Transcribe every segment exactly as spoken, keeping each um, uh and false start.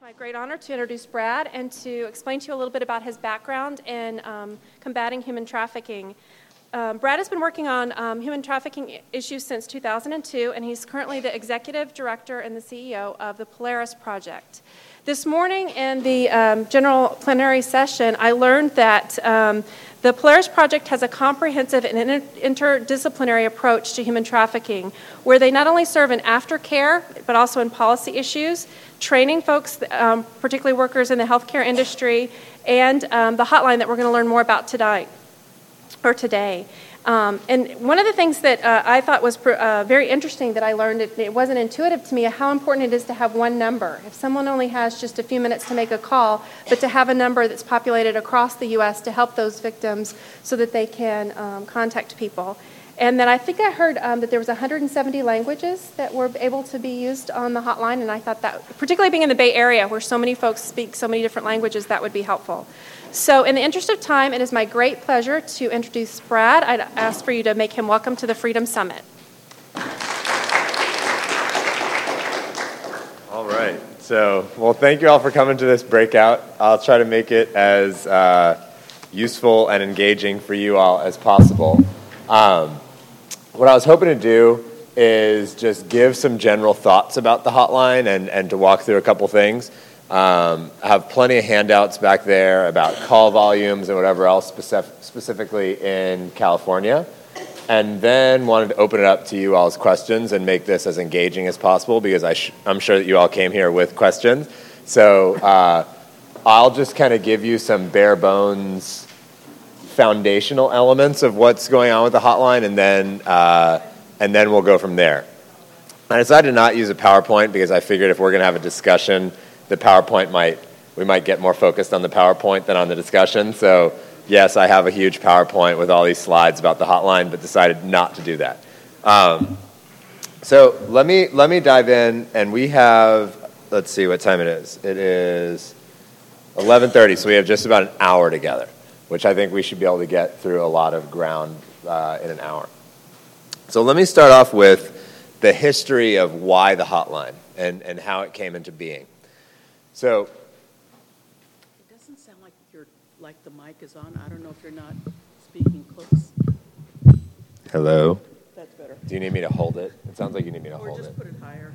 My great honor to introduce Brad and to explain to you a little bit about his background in um, combating human trafficking. Um, Brad has been working on um, human trafficking issues since two thousand two, and he's currently the executive director and the C E O of the Polaris Project. This morning in the um, general plenary session, I learned that um, the Polaris Project has a comprehensive and inter- interdisciplinary approach to human trafficking, where they not only serve in aftercare, but also in policy issues, training folks, um, particularly workers in the healthcare industry, and um, the hotline that we're going to learn more about tonight, or today. Um, and one of the things that uh, I thought was pr- uh, very interesting that I learned, it, it wasn't intuitive to me, how important it is to have one number. If someone only has just a few minutes to make a call, but to have a number that's populated across the U S to help those victims so that they can um, contact people. And then I think I heard um, that there was one hundred seventy languages that were able to be used on the hotline, and I thought that, particularly being in the Bay Area where so many folks speak so many different languages, that would be helpful. So in the interest of time, it is my great pleasure to introduce Brad. I'd ask for you to make him welcome to the Freedom Summit. All right. So, well, thank you all for coming to this breakout. I'll try to make it as uh, useful and engaging for you all as possible. Um, what I was hoping to do is just give some general thoughts about the hotline and, and to walk through a couple things. Um, I have plenty of handouts back there about call volumes and whatever else specific, specifically in California. And then wanted to open it up to you all's questions and make this as engaging as possible because I sh- I'm sure that you all came here with questions. So uh, I'll just kind of give you some bare bones foundational elements of what's going on with the hotline, and then uh, and then we'll go from there. I decided to not use a PowerPoint because I figured if we're going to have a discussion, the PowerPoint might, we might get more focused on the PowerPoint than on the discussion. So yes, I have a huge PowerPoint with all these slides about the hotline, but decided not to do that. Um, so let me let me dive in, and we have, let's see what time it is. It is eleven thirty, so we have just about an hour together, which I think we should be able to get through a lot of ground uh, in an hour. So let me start off with the history of why the hotline and, and how it came into being. So it doesn't sound like you're like the mic is on. I don't know if you're not speaking close. Hello? That's better. Do you need me to hold it? It sounds like you need me to or hold just it. put it higher.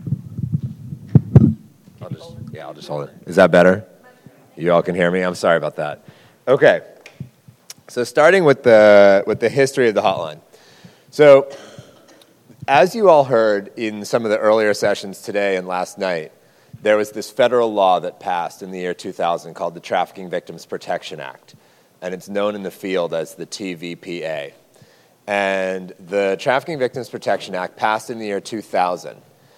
I'll just, yeah, I'll just hold it. Is that better? You all can hear me? I'm sorry about that. Okay. So starting with the with the history of the hotline. So as you all heard in some of the earlier sessions today and last night, there was this federal law that passed in the year two thousand called the Trafficking Victims Protection Act, and it's known in the field as the T V P A. And the Trafficking Victims Protection Act passed in the year two thousand,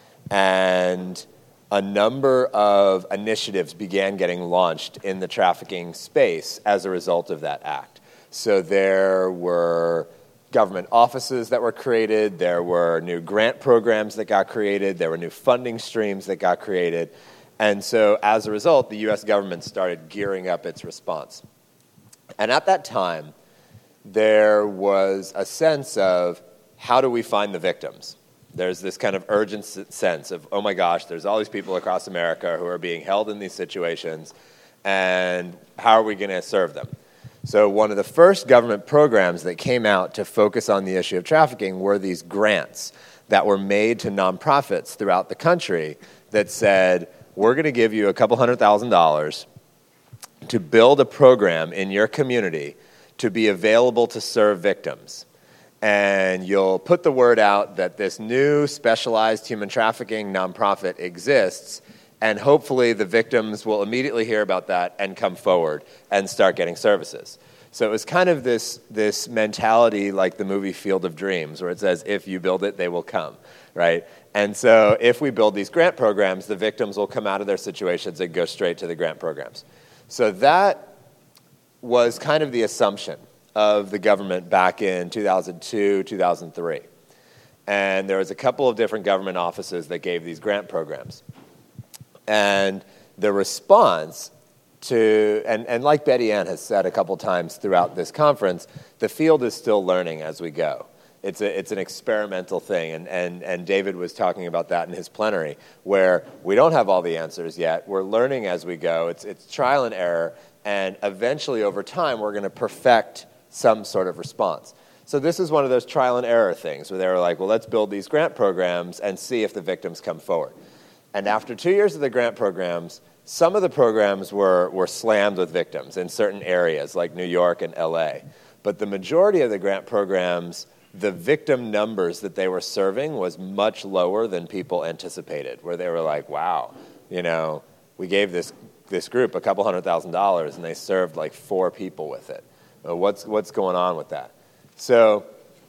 and a number of initiatives began getting launched in the trafficking space as a result of that act. So there were government offices that were created, there were new grant programs that got created, there were new funding streams that got created, and so as a result, the U S government started gearing up its response. And at that time, there was a sense of, how do we find the victims? There's this kind of urgent sense of, oh my gosh, there's all these people across America who are being held in these situations, and how are we going to serve them? So one of the first government programs that came out to focus on the issue of trafficking were these grants that were made to nonprofits throughout the country that said, we're going to give you a couple hundred thousand dollars to build a program in your community to be available to serve victims. And you'll put the word out that this new specialized human trafficking nonprofit exists, and hopefully the victims will immediately hear about that and come forward and start getting services. So it was kind of this this mentality like the movie Field of Dreams, where it says, if you build it, they will come, right? And so if we build these grant programs, the victims will come out of their situations and go straight to the grant programs. So that was kind of the assumption of the government back in two thousand two, two thousand three. And there was a couple of different government offices that gave these grant programs. And the response to, and, and like Betty Ann has said a couple times throughout this conference, the field is still learning as we go. It's a, it's an experimental thing, and, and, and David was talking about that in his plenary, where we don't have all the answers yet. We're learning as we go. It's, it's trial and error, and eventually over time we're going to perfect some sort of response. So this is one of those trial and error things where they were like, well, let's build these grant programs and see if the victims come forward. And after two years of the grant programs, some of the programs were, were slammed with victims in certain areas like New York and L A. But the majority of the grant programs, the victim numbers that they were serving was much lower than people anticipated, where they were like, wow, you know, we gave this this group a couple hundred thousand dollars and they served like four people with it. Well, what's what's going on with that? So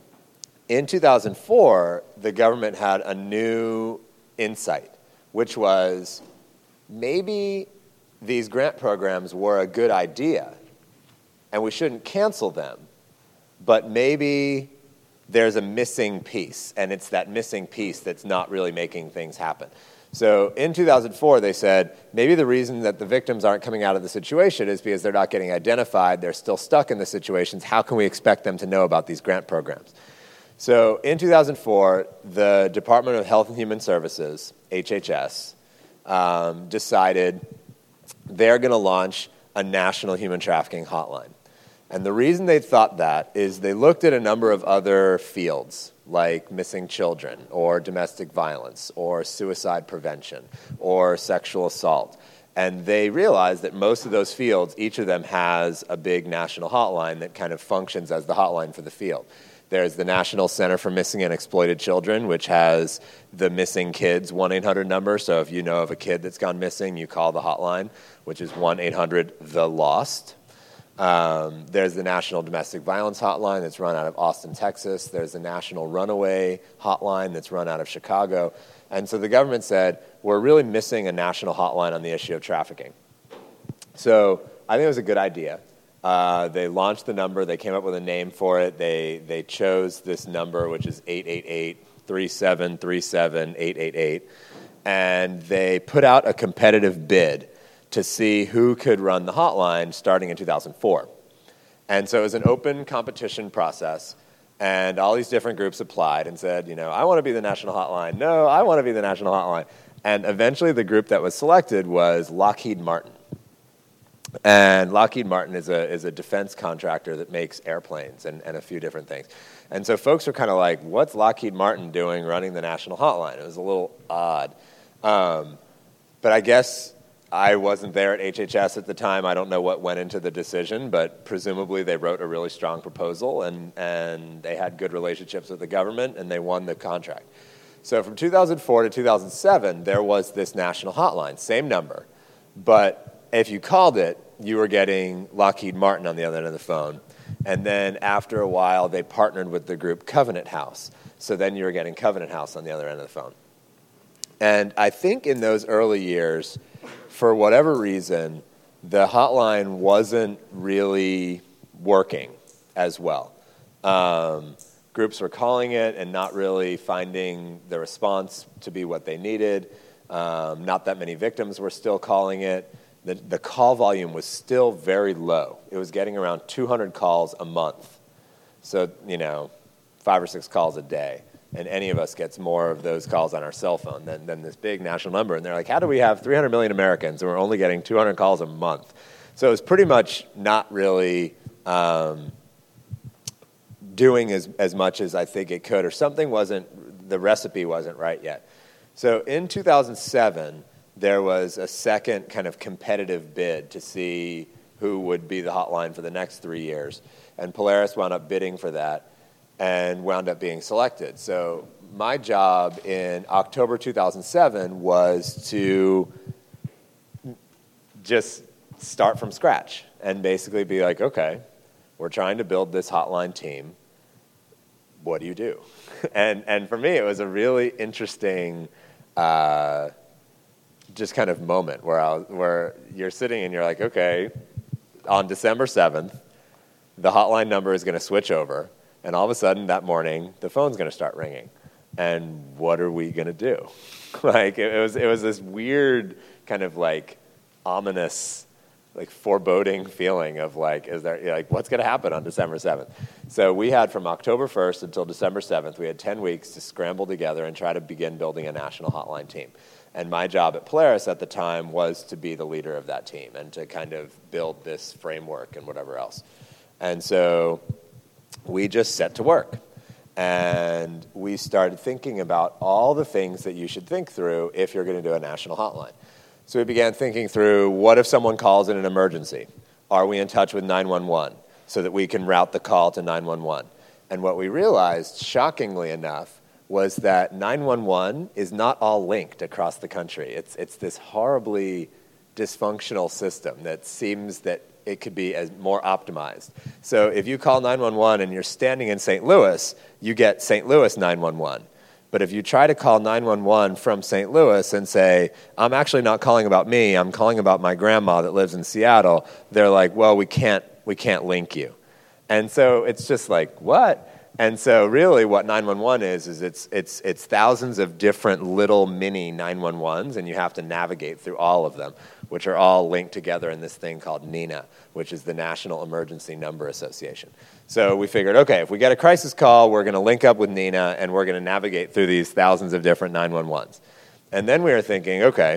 in two thousand four, the government had a new insight, which was maybe these grant programs were a good idea and we shouldn't cancel them, but maybe there's a missing piece, and it's that missing piece that's not really making things happen. So in two thousand four, they said, maybe the reason that the victims aren't coming out of the situation is because they're not getting identified, they're still stuck in the situations. How can we expect them to know about these grant programs? So in two thousand four, the Department of Health and Human Services, H H S, um, decided they're going to launch a national human trafficking hotline. And the reason they thought that is they looked at a number of other fields, like missing children, or domestic violence, or suicide prevention, or sexual assault. And they realized that most of those fields, each of them has a big national hotline that kind of functions as the hotline for the field. There's the National Center for Missing and Exploited Children, which has the Missing Kids one eight hundred number. So if you know of a kid that's gone missing, you call the hotline, which is one eight hundred the lost. Um, there's the National Domestic Violence Hotline that's run out of Austin, Texas. There's the National Runaway Hotline that's run out of Chicago. And so the government said, we're really missing a national hotline on the issue of trafficking. So I think it was a good idea. Uh, they launched the number. They came up with a name for it. They they chose this number, which is eight eight eight, three seven three seven, eight eight eight. And they put out a competitive bid to see who could run the hotline starting in two thousand four. And so it was an open competition process, and all these different groups applied and said, you know, I want to be the national hotline. No, I want to be the national hotline. And eventually the group that was selected was Lockheed Martin. And Lockheed Martin is a is a defense contractor that makes airplanes and, and a few different things. And so folks were kind of like, what's Lockheed Martin doing running the national hotline? It was a little odd. Um, but I guess I wasn't there at H H S at the time. I don't know what went into the decision, but presumably they wrote a really strong proposal, and, and they had good relationships with the government, and they won the contract. So from two thousand four to two thousand seven, there was this national hotline, same number. But if you called it, you were getting Lockheed Martin on the other end of the phone. And then after a while, they partnered with the group Covenant House. So then you were getting Covenant House on the other end of the phone. And I think in those early years, for whatever reason, the hotline wasn't really working as well. Um, groups were calling it and not really finding the response to be what they needed. Um, not that many victims were still calling it. The, the call volume was still very low. It was getting around two hundred calls a month. So, you know, five or six calls a day. And any of us gets more of those calls on our cell phone than, than this big national number. And they're like, how do we have three hundred million Americans and we're only getting two hundred calls a month? So it was pretty much not really um, doing as, as much as I think it could, or something wasn't, the recipe wasn't right yet. So in two thousand seven, there was a second kind of competitive bid to see who would be the hotline for the next three years. And Polaris wound up bidding for that and wound up being selected. So my job in October two thousand seven was to just start from scratch and basically be like, okay, we're trying to build this hotline team. What do you do? And and for me, it was a really interesting uh, just kind of moment where I was, where you're sitting and you're like, okay, on December seventh, the hotline number is going to switch over, and all of a sudden that morning the phone's going to start ringing, and what are we going to do? Like it, it was it was this weird kind of like ominous like foreboding feeling of like, is there, you know, like what's going to happen on December seventh? So we had from October first until December seventh, we had ten weeks to scramble together and try to begin building a national hotline team. And my job at Polaris at the time was to be the leader of that team and to kind of build this framework and whatever else. And so we just set to work. And we started thinking about all the things that you should think through if you're going to do a national hotline. So we began thinking through, what if someone calls in an emergency? Are we in touch with nine one one so that we can route the call to nine one one? And what we realized, shockingly enough, was that nine one one is not all linked across the country. It's, it's this horribly dysfunctional system that seems that it could be as more optimized. So if you call nine one one and you're standing in Saint Louis, you get Saint Louis nine one one. But if you try to call nine one one from Saint Louis and say, I'm actually not calling about me, I'm calling about my grandma that lives in Seattle, they're like, well, we can't, we can't link you. And so it's just like, what? And so really what nine one one is, is it's, it's, it's thousands of different little mini nine one ones, and you have to navigate through all of them, which are all linked together in this thing called NENA, which is the National Emergency Number Association. So we figured, okay, if we get a crisis call, we're going to link up with NENA, and we're going to navigate through these thousands of different nine one ones. And then we were thinking, okay,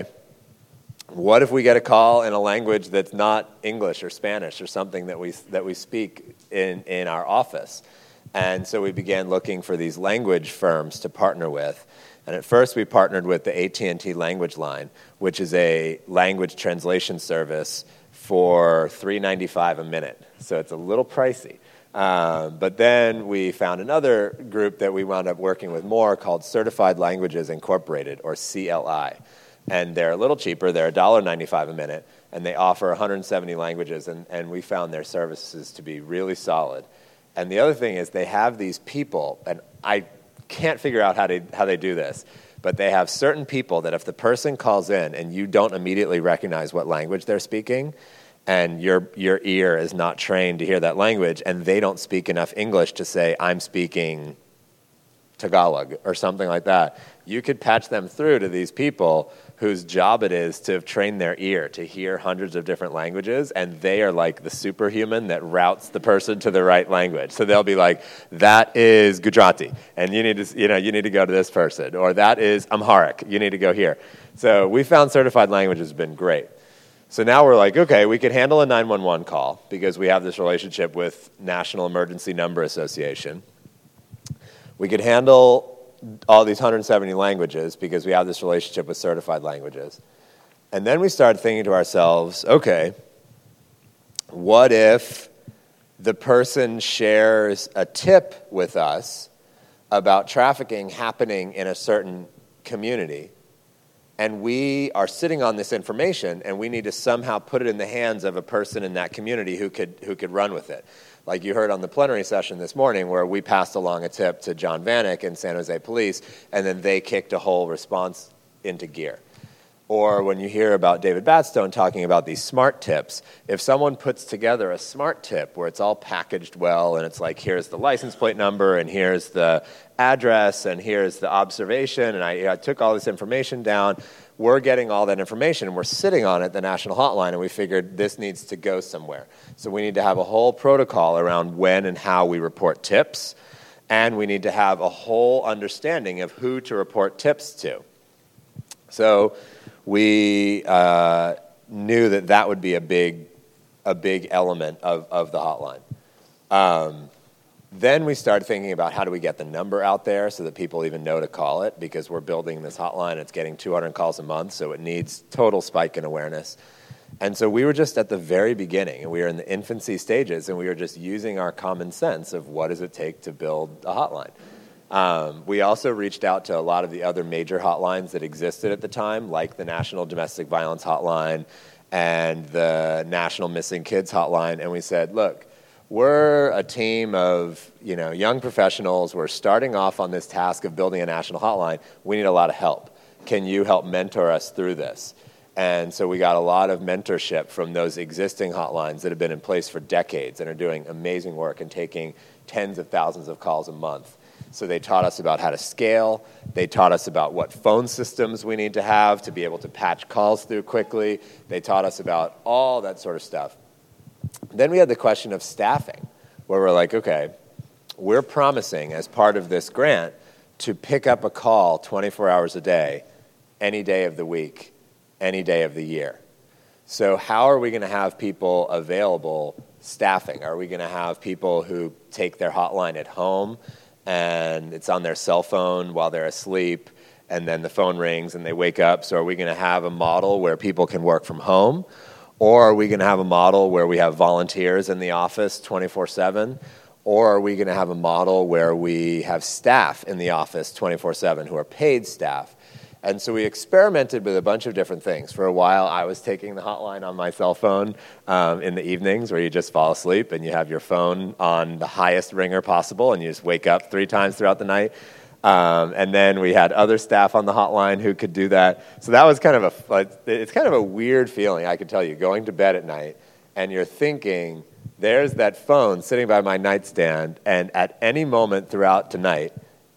what if we get a call in a language that's not English or Spanish or something that we, that we speak in, in our office? And so we began looking for these language firms to partner with. And at first we partnered with the A T and T Language Line, which is a language translation service for three dollars and ninety-five cents a minute. So it's a little pricey. Um, but then we found another group that we wound up working with more called Certified Languages Incorporated, or C L I. And they're a little cheaper. They're one dollar and ninety-five cents a minute, and they offer one hundred seventy languages, and, and we found their services to be really solid. And the other thing is they have these people, and I can't figure out how, to, how they do this, but they have certain people that if the person calls in and you don't immediately recognize what language they're speaking, and your your ear is not trained to hear that language, and they don't speak enough English to say, I'm speaking Tagalog or something like that, you could patch them through to these people whose job it is to train their ear to hear hundreds of different languages, and they are like the superhuman that routes the person to the right language. So they'll be like, that is Gujarati, and you need to, you know, you need to go to this person, or that is Amharic, you need to go here. So we found certified languages have been great. So now we're like, okay, we can handle a nine one one call because we have this relationship with National Emergency Number Association. We could handle all these one hundred seventy languages because we have this relationship with certified languages. And then we started thinking to ourselves, okay, what if the person shares a tip with us about trafficking happening in a certain community, and we are sitting on this information, and we need to somehow put it in the hands of a person in that community who could who could run with it. Like you heard on the plenary session this morning where we passed along a tip to John Vanek and San Jose Police, and then they kicked a whole response into gear. Or when you hear about David Batstone talking about these smart tips, if someone puts together a smart tip where it's all packaged well and it's like, here's the license plate number and here's the address and here's the observation, and I, I took all this information down, we're getting all that information and we're sitting on it, the national hotline, and we figured this needs to go somewhere. So we need to have a whole protocol around when and how we report tips, and we need to have a whole understanding of who to report tips to. So we uh, knew that that would be a big, a big element of, of the hotline. Um, then we started thinking about how do we get the number out there so that people even know to call it, because we're building this hotline. It's getting two hundred calls a month, so it needs total spike in awareness. And so we were just at the very beginning, and we were in the infancy stages, and we were just using our common sense of what does it take to build a hotline. Um, we also reached out to a lot of the other major hotlines that existed at the time, like the National Domestic Violence Hotline and the National Missing Kids Hotline, and we said, look, we're a team of, you know, young professionals. We're starting off on this task of building a national hotline. We need a lot of help. Can you help mentor us through this? And so we got a lot of mentorship from those existing hotlines that have been in place for decades and are doing amazing work and taking tens of thousands of calls a month. So they taught us about how to scale. They taught us about what phone systems we need to have to be able to patch calls through quickly. They taught us about all that sort of stuff. Then we had the question of staffing, where we're like, okay, we're promising as part of this grant to pick up a call twenty-four hours a day, any day of the week, any day of the year. So how are we going to have people available staffing? Are we going to have people who take their hotline at home and it's on their cell phone while they're asleep, and then the phone rings and they wake up? So are we going to have a model where people can work from home? Or are we going to have a model where we have volunteers in the office twenty-four seven? Or are we going to have a model where we have staff in the office twenty-four seven who are paid staff? And so we experimented with a bunch of different things. For a while, I was taking the hotline on my cell phone um, in the evenings where you just fall asleep and you have your phone on the highest ringer possible and you just wake up three times throughout the night. Um, and then we had other staff on the hotline who could do that. So that was kind of a, it's kind of a weird feeling, I can tell you, going to bed at night and you're thinking, there's that phone sitting by my nightstand, and at any moment throughout tonight,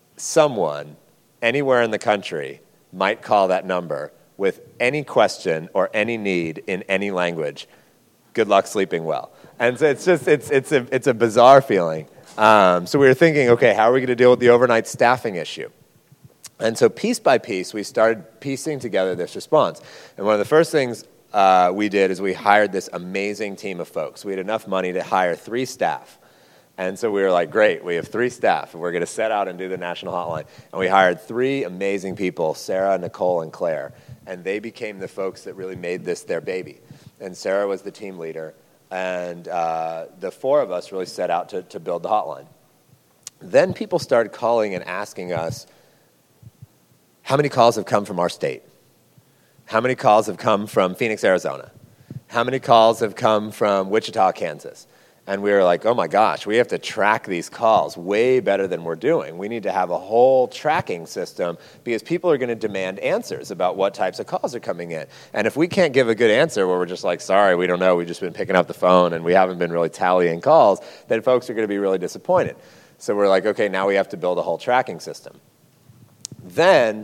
someone anywhere in the country might call that number with any question or any need in any language. Good luck sleeping well. And so it's just, it's, it's, a, it's a bizarre feeling. Um, so we were thinking, okay, how are we going to deal with the overnight staffing issue? And so piece by piece, we started piecing together this response. And one of the first things uh, we did is we hired this amazing team of folks. We had enough money to hire three staff. And so we were like, great, we have three staff, and we're going to set out and do the national hotline. And we hired three amazing people, Sarah, Nicole, and Claire. And they became the folks that really made this their baby. And Sarah was the team leader. And uh, the four of us really set out to, to build the hotline. Then people started calling and asking us, how many calls have come from our state? How many calls have come from Phoenix, Arizona? How many calls have come from Wichita, Kansas? And we were like, oh my gosh, we have to track these calls way better than we're doing. We need to have a whole tracking system because people are going to demand answers about what types of calls are coming in. And if we can't give a good answer where we're just like, sorry, we don't know, we've just been picking up the phone and we haven't been really tallying calls, then folks are going to be really disappointed. So we're like, okay, now we have to build a whole tracking system. Then,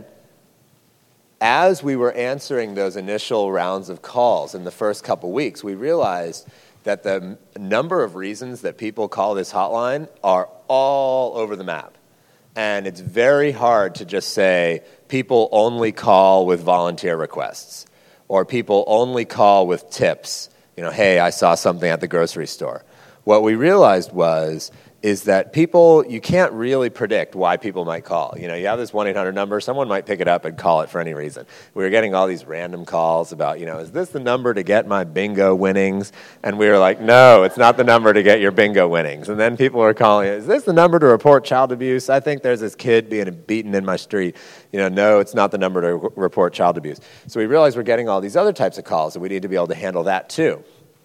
as we were answering those initial rounds of calls in the first couple weeks, we realized that the number of reasons that people call this hotline are all over the map. And it's very hard to just say people only call with volunteer requests or people only call with tips. You know, hey, I saw something at the grocery store. What we realized was is that people, you can't really predict why people might call. You know, you have this one eight hundred number, someone might pick it up and call it for any reason. We were getting all these random calls about, you know, is this the number to get my bingo winnings? And we were like, no, it's not the number to get your bingo winnings. And then people were calling, is this the number to report child abuse? I think there's this kid being beaten in my street. You know, no, it's not the number to r- report child abuse. So we realized we're getting all these other types of calls, and we need to be able to handle that too.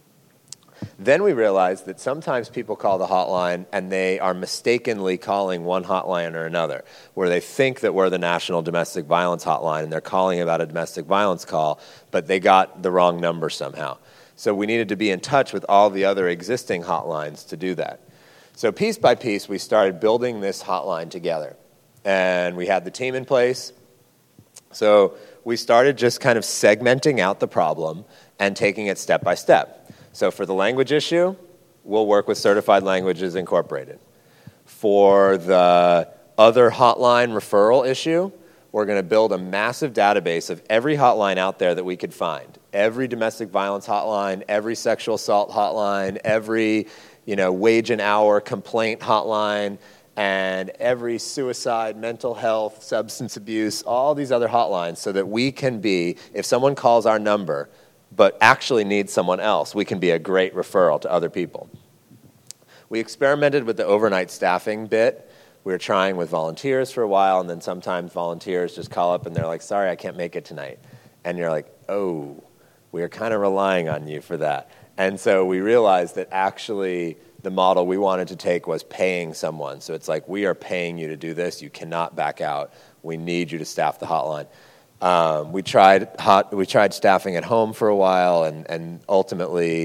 Then we realized that sometimes people call the hotline and they are mistakenly calling one hotline or another, where they think that we're the National Domestic Violence Hotline and they're calling about a domestic violence call, but they got the wrong number somehow. So we needed to be in touch with all the other existing hotlines to do that. So piece by piece, we started building this hotline together. And we had the team in place. So we started just kind of segmenting out the problem and taking it step by step. So for the language issue, we'll work with Certified Languages Incorporated. For the other hotline referral issue, we're going to build a massive database of every hotline out there that we could find. Every domestic violence hotline, every sexual assault hotline, every, you know, wage and hour complaint hotline, and every suicide, mental health, substance abuse, all these other hotlines, so that we can be, if someone calls our number but actually needs someone else, we can be a great referral to other people. We experimented with the overnight staffing bit. We were trying with volunteers for a while, and then sometimes volunteers just call up and they're like, sorry, I can't make it tonight. And you're like, oh, we're kind of relying on you for that. And so we realized that actually the model we wanted to take was paying someone. So it's like, we are paying you to do this. You cannot back out. We need you to staff the hotline. Um, we tried hot, we tried staffing at home for a while, and, and ultimately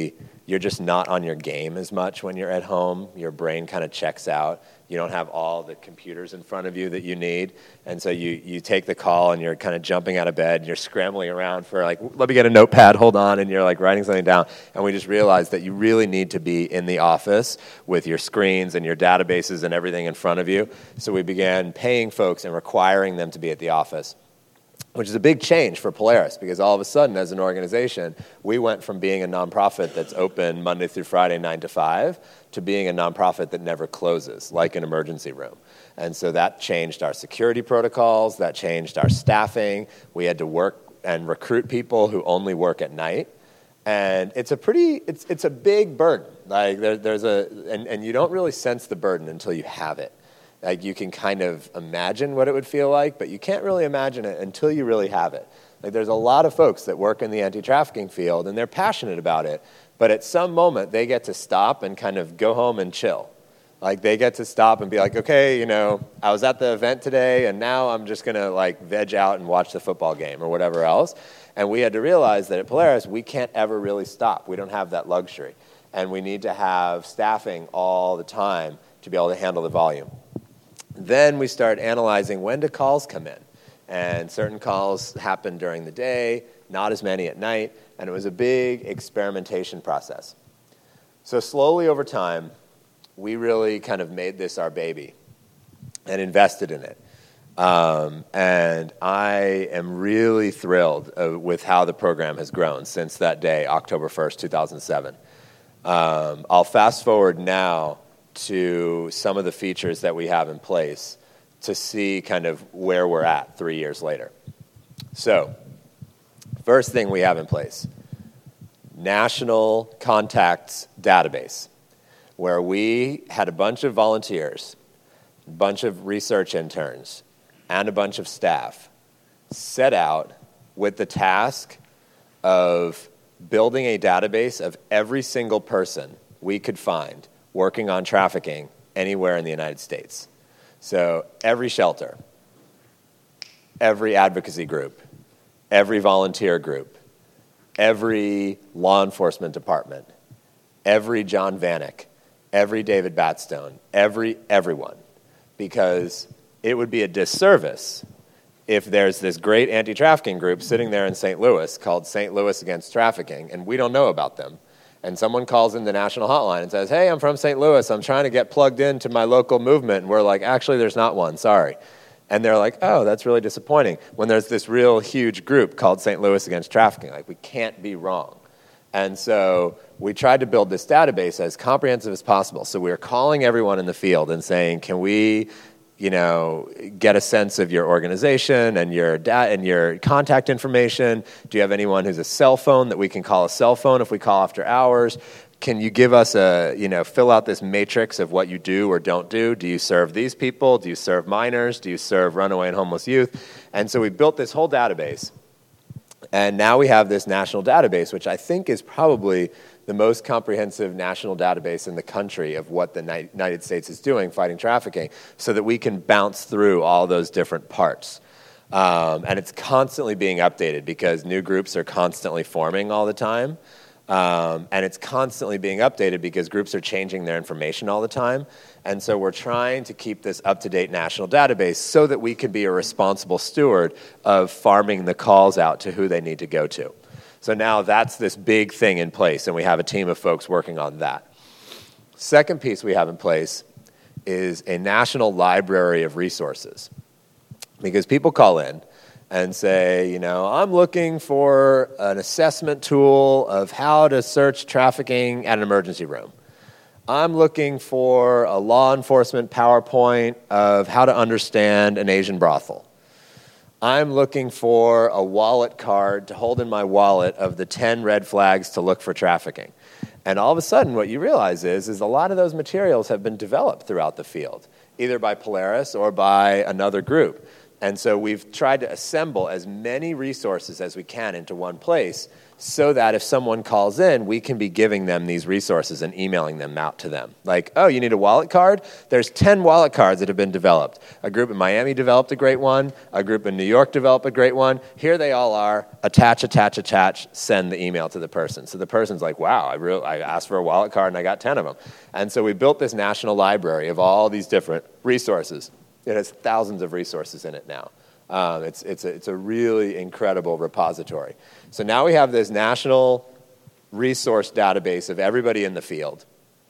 you're just not on your game as much when you're at home. Your brain kind of checks out. You don't have all the computers in front of you that you need. And so you, you take the call and you're kind of jumping out of bed and you're scrambling around for like, let me get a notepad, hold on, and you're like writing something down. And we just realized that you really need to be in the office with your screens and your databases and everything in front of you. So we began paying folks and requiring them to be at the office, which is a big change for Polaris, because all of a sudden, as an organization, we went from being a nonprofit that's open Monday through Friday, nine to five, to being a nonprofit that never closes, like an emergency room. And so that changed our security protocols, that changed our staffing. We had to work and recruit people who only work at night. And it's a pretty, it's it's a big burden. Like there, there's a, and, and you don't really sense the burden until you have it. Like you can kind of imagine what it would feel like, but you can't really imagine it until you really have it. Like there's a lot of folks that work in the anti-trafficking field, and they're passionate about it, but at some moment they get to stop and kind of go home and chill. Like they get to stop and be like, okay, you know, I was at the event today, and now I'm just going to like veg out and watch the football game or whatever else. And we had to realize that at Polaris, we can't ever really stop. We don't have that luxury. And we need to have staffing all the time to be able to handle the volume. Then we start analyzing when do calls come in. And certain calls happen during the day, not as many at night, and it was a big experimentation process. So slowly over time, we really kind of made this our baby and invested in it. Um, and I am really thrilled uh, with how the program has grown since that day, October first, two thousand seven. Um, I'll fast forward now to some of the features that we have in place to see kind of where we're at three years later. So, first thing we have in place, National Contacts Database, where we had a bunch of volunteers, a bunch of research interns, and a bunch of staff set out with the task of building a database of every single person we could find working on trafficking anywhere in the United States. So every shelter, every advocacy group, every volunteer group, every law enforcement department, every John Vanek, every David Batstone, every everyone, because it would be a disservice if there's this great anti-trafficking group sitting there in Saint Louis called Saint Louis Against Trafficking, and we don't know about them. And someone calls in the national hotline and says, hey, I'm from Saint Louis. I'm trying to get plugged into my local movement. And we're like, actually, there's not one. Sorry. And they're like, oh, that's really disappointing. When there's this real huge group called Saint Louis Against Trafficking. Like, we can't be wrong. And so we tried to build this database as comprehensive as possible. So we were calling everyone in the field and saying, can we, you know, get a sense of your organization and your da- and your contact information? Do you have anyone who's a cell phone that we can call a cell phone if we call after hours? Can you give us a, you know, fill out this matrix of what you do or don't do? Do you serve these people? Do you serve minors? Do you serve runaway and homeless youth? And so we built this whole database. And now we have this national database, which I think is probably the most comprehensive national database in the country of what the United States is doing fighting trafficking, so that we can bounce through all those different parts. Um, and it's constantly being updated because new groups are constantly forming all the time. Um, and it's constantly being updated because groups are changing their information all the time. And so we're trying to keep this up-to-date national database so that we can be a responsible steward of farming the calls out to who they need to go to. So now that's this big thing in place, and we have a team of folks working on that. Second piece we have in place is a national library of resources. Because people call in and say, you know, I'm looking for an assessment tool of how to search trafficking at an emergency room. I'm looking for a law enforcement PowerPoint of how to understand an Asian brothel. I'm looking for a wallet card to hold in my wallet of the ten red flags to look for trafficking. And all of a sudden, what you realize is, is a lot of those materials have been developed throughout the field, either by Polaris or by another group. And so we've tried to assemble as many resources as we can into one place so that if someone calls in, we can be giving them these resources and emailing them out to them. Like, oh, you need a wallet card? There's ten wallet cards that have been developed. A group in Miami developed a great one. A group in New York developed a great one. Here they all are. Attach, attach, attach, send the email to the person. So the person's like, wow, I, really, I asked for a wallet card and I got ten of them. And so we built this national library of all these different resources. It has thousands of resources in it now. Um, it's, it's, a, it's a really incredible repository. So now we have this national resource database of everybody in the field,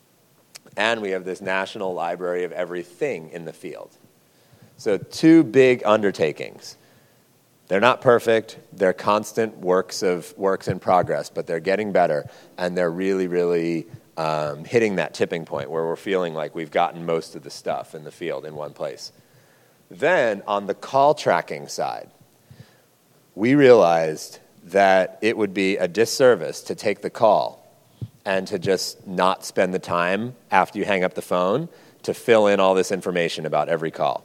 and we have this national library of everything in the field. So two big undertakings. They're not perfect. They're constant works of works in progress, but they're getting better, and they're really, really um, hitting that tipping point where we're feeling like we've gotten most of the stuff in the field in one place. Then, on the call tracking side, we realized that it would be a disservice to take the call and to just not spend the time after you hang up the phone to fill in all this information about every call.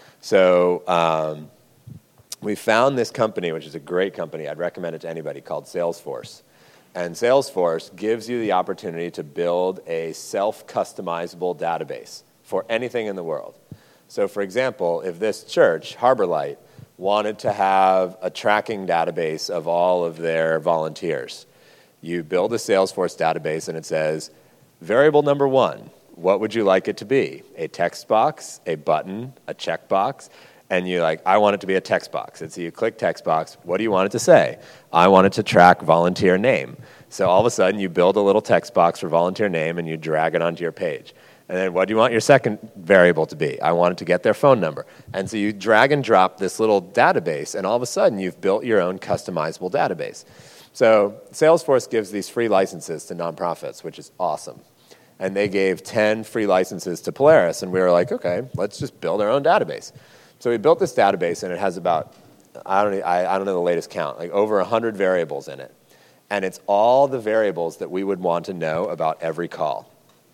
So um, we found this company, which is a great company. I'd recommend it to anybody, called Salesforce. And Salesforce gives you the opportunity to build a self-customizable database for anything in the world. So, for example, if this church, Harbor Light, wanted to have a tracking database of all of their volunteers, you build a Salesforce database and it says, variable number one, what would you like it to be? A text box, a button, a checkbox, and you're like, I want it to be a text box. And so you click text box, what do you want it to say? I want it to track volunteer name. So all of a sudden you build a little text box for volunteer name and you drag it onto your page. And then what do you want your second variable to be? I want it to get their phone number. And so you drag and drop this little database, and all of a sudden you've built your own customizable database. So Salesforce gives these free licenses to nonprofits, which is awesome. And they gave ten free licenses to Polaris, and we were like, okay, let's just build our own database. So we built this database, and it has about, I don't, I, I don't know the latest count, like over one hundred variables in it. And it's all the variables that we would want to know about every call.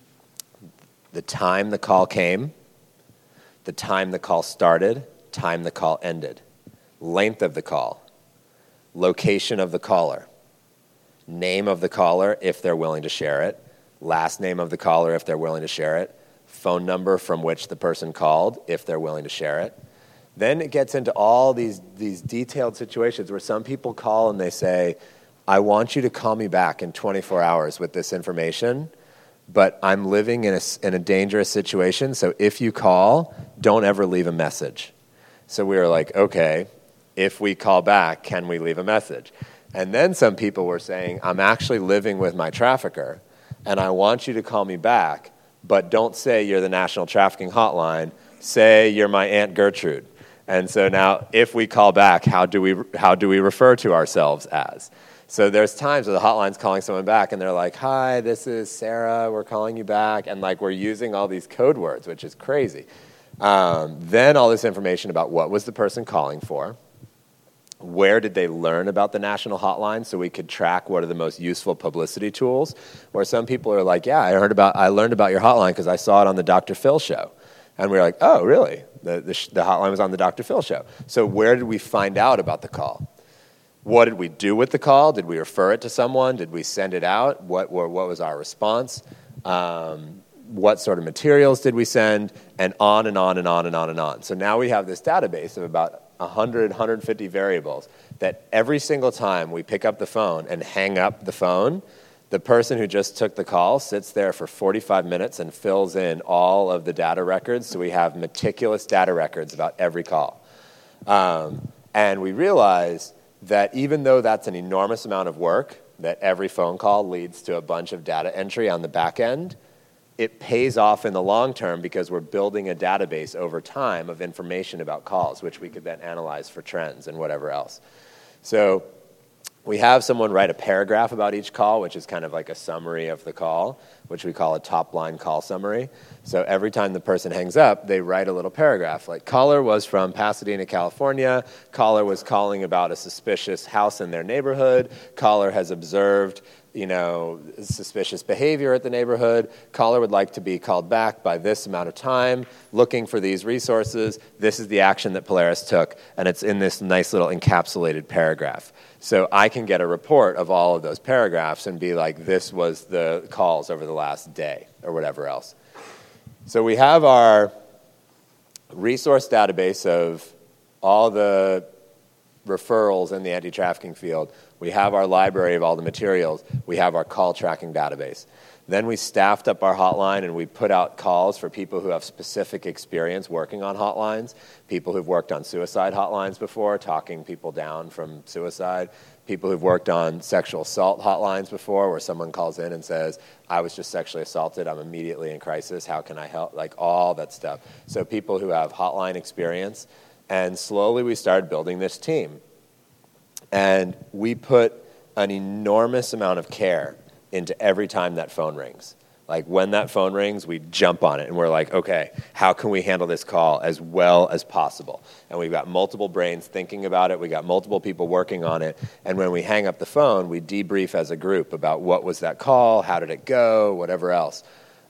The time the call came, the time the call started, time the call ended, length of the call, location of the caller, name of the caller if they're willing to share it, last name of the caller if they're willing to share it, phone number from which the person called if they're willing to share it. Then it gets into all these, these detailed situations where some people call and they say, I want you to call me back in twenty-four hours with this information, but I'm living in a, in a dangerous situation, so if you call, don't ever leave a message. So we were like, okay, if we call back, can we leave a message? And then some people were saying, I'm actually living with my trafficker, and I want you to call me back, but don't say you're the National Trafficking Hotline, say you're my Aunt Gertrude. And so now, if we call back, how do we how do we refer to ourselves as? So there's times where the hotline's calling someone back, and they're like, hi, this is Sarah, we're calling you back. And like we're using all these code words, which is crazy. Um, then all this information about what was the person calling for, where did they learn about the national hotline so we could track what are the most useful publicity tools, where some people are like, yeah, I heard about, I learned about your hotline because I saw it on the Doctor Phil show. And we were like, oh, really? The, the, the hotline was on the Doctor Phil show. So where did we find out about the call? What did we do with the call? Did we refer it to someone? Did we send it out? What, what, what was our response? Um, what sort of materials did we send? And on and on and on and on and on. So now we have this database of about one hundred, one hundred fifty variables that every single time we pick up the phone and hang up the phone, the person who just took the call sits there for forty-five minutes and fills in all of the data records. So we have meticulous data records about every call. Um, and we realize that even though that's an enormous amount of work, that every phone call leads to a bunch of data entry on the back end, it pays off in the long term because we're building a database over time of information about calls, which we could then analyze for trends and whatever else. So We have someone write a paragraph about each call, which is kind of like a summary of the call, which we call a top-line call summary. So every time the person hangs up, they write a little paragraph. Like, caller was from Pasadena, California. Caller was calling about a suspicious house in their neighborhood. Caller has observed, you know, suspicious behavior at the neighborhood. Caller would like to be called back by this amount of time, looking for these resources. This is the action that Polaris took, and it's in this nice little encapsulated paragraph. So I can get a report of all of those paragraphs and be like, this was the calls over the last day, or whatever else. So we have our resource database of all the referrals in the anti-trafficking field. We have our library of all the materials. We have our call tracking database. Then we staffed up our hotline, and we put out calls for people who have specific experience working on hotlines, people who've worked on suicide hotlines before, talking people down from suicide, people who've worked on sexual assault hotlines before, where someone calls in and says, I was just sexually assaulted, I'm immediately in crisis, how can I help? Like, all that stuff. So people who have hotline experience. And slowly we started building this team. And we put an enormous amount of care into every time that phone rings. Like, when that phone rings, we jump on it, and we're like, okay, how can we handle this call as well as possible? And we've got multiple brains thinking about it. We got multiple people working on it. And when we hang up the phone, we debrief as a group about what was that call, how did it go, whatever else.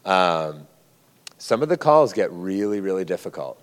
Um, some of the calls get really, really difficult.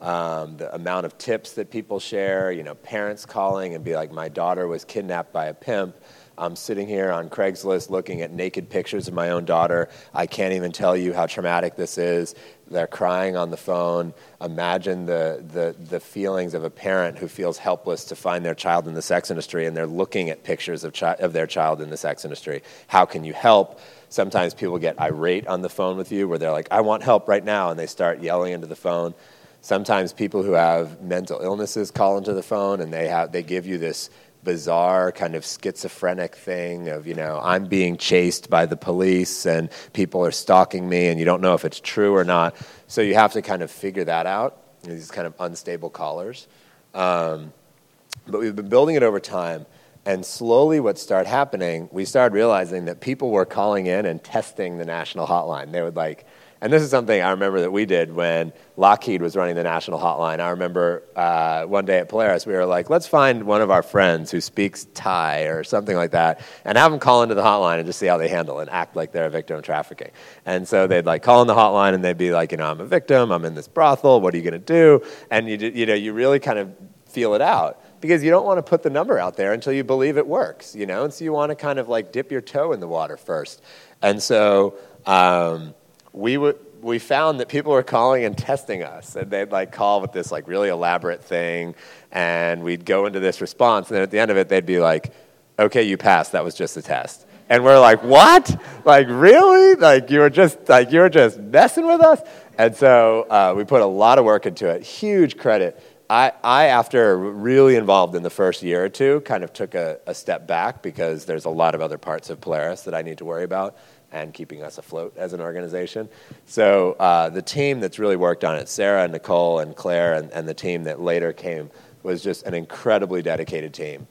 Um, the amount of tips that people share, you know, parents calling and be like, my daughter was kidnapped by a pimp. I'm sitting here on Craigslist looking at naked pictures of my own daughter. I can't even tell you how traumatic this is. They're crying on the phone. Imagine the, the, the feelings of a parent who feels helpless to find their child in the sex industry, and they're looking at pictures of, chi- of their child in the sex industry. How can you help? Sometimes people get irate on the phone with you where they're like, I want help right now, and they start yelling into the phone. Sometimes people who have mental illnesses call into the phone, and they have they give you this bizarre kind of schizophrenic thing of, you know, I'm being chased by the police and people are stalking me, and you don't know if it's true or not. So you have to kind of figure that out, these kind of unstable callers. Um, but we've been building it over time, and slowly what started happening, we started realizing that people were calling in and testing the national hotline. They would like... And this is something I remember that we did when Lockheed was running the national hotline. I remember uh, one day at Polaris, we were like, let's find one of our friends who speaks Thai or something like that and have them call into the hotline and just see how they handle it and act like they're a victim of trafficking. And so they'd like call in the hotline and they'd be like, you know, I'm a victim, I'm in this brothel, what are you going to do? And you, you know, you really kind of feel it out because you don't want to put the number out there until you believe it works, you know? And so you want to kind of like dip your toe in the water first. And so... Um, We would we found that people were calling and testing us, and they'd like call with this like really elaborate thing, and we'd go into this response, and then at the end of it, they'd be like, "Okay, you passed. That was just a test." And we're like, "What? Like really? Like you were just like you were just messing with us?" And so uh, we put a lot of work into it. Huge credit. I, I, after really involved in the first year or two, kind of took a, a step back because there's a lot of other parts of Polaris that I need to worry about and keeping us afloat as an organization. So uh, the team that's really worked on it, Sarah, Nicole, and Claire, and, and the team that later came, was just an incredibly dedicated team,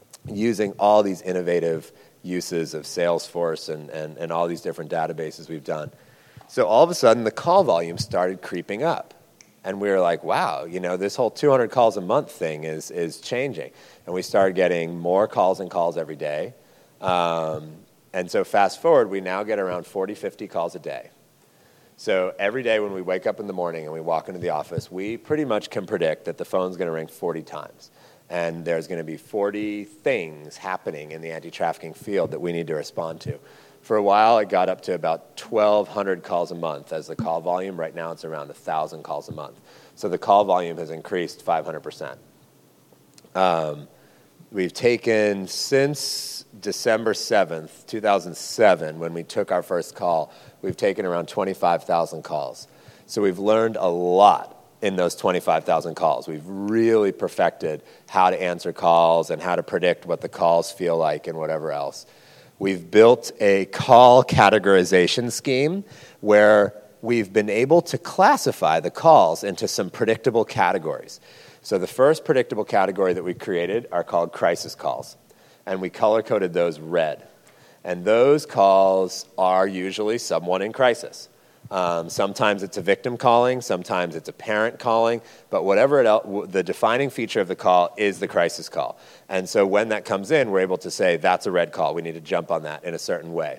using all these innovative uses of Salesforce and, and, and all these different databases we've done. So all of a sudden, the call volume started creeping up. And we were like, wow, you know, this whole two hundred calls a month thing is is changing. And we started getting more calls and calls every day. Um, and so fast forward, we now get around forty, fifty calls a day. So every day when we wake up in the morning and we walk into the office, we pretty much can predict that the phone's going to ring forty times. And there's going to be forty things happening in the anti-trafficking field that we need to respond to. For a while, it got up to about twelve hundred calls a month as the call volume. Right now, it's around one thousand calls a month. So the call volume has increased five hundred percent. Um, we've taken, since December seventh, two thousand seven, when we took our first call, we've taken around twenty-five thousand calls. So we've learned a lot in those twenty-five thousand calls. We've really perfected how to answer calls and how to predict what the calls feel like and whatever else. We've built a call categorization scheme where we've been able to classify the calls into some predictable categories. So the first predictable category that we created are called crisis calls. and we color-coded those red. And those calls are usually someone in crisis. Um, sometimes it's a victim calling, sometimes it's a parent calling, but whatever it el- the defining feature of the call is the crisis call. And so when that comes in, we're able to say, that's a red call. We need to jump on that in a certain way.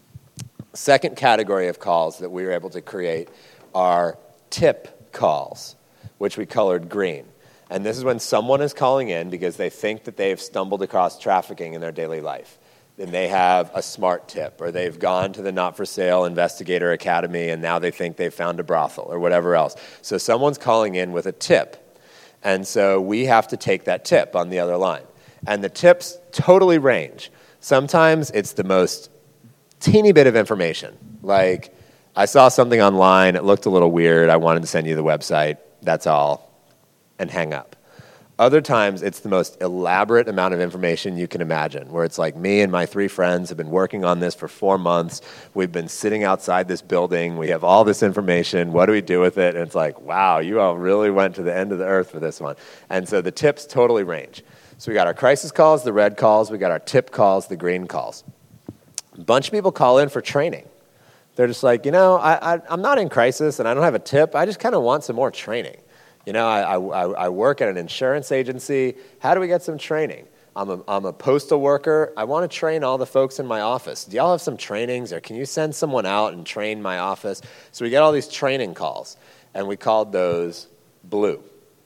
Second category of calls that we were able to create are tip calls, which we colored green. And this is when someone is calling in because they think that they've stumbled across trafficking in their daily life. And they have a smart tip, or they've gone to the Not-for-Sale Investigator Academy and now they think they've found a brothel or whatever else. So someone's calling in with a tip. And so we have to take that tip on the other line. And the tips totally range. Sometimes it's the most teeny bit of information. Like, I saw something online, it looked a little weird, I wanted to send you the website, that's all, and hang up. Other times, it's the most elaborate amount of information you can imagine, where it's like me and my three friends have been working on this for four months. We've been sitting outside this building. We have all this information. What do we do with it? And it's like, wow, you all really went to the end of the earth for this one. And so the tips totally range. So we got our crisis calls, the red calls. We got our tip calls, the green calls. A bunch of people call in for training. They're just like, you know, I, I, I'm not in crisis and I don't have a tip. I just kind of want some more training. You know, I, I, I work at an insurance agency. How do we get some training? I'm a, I'm a postal worker. I want to train all the folks in my office. Do y'all have some trainings, or can you send someone out and train my office? So we get all these training calls, and we called those blue.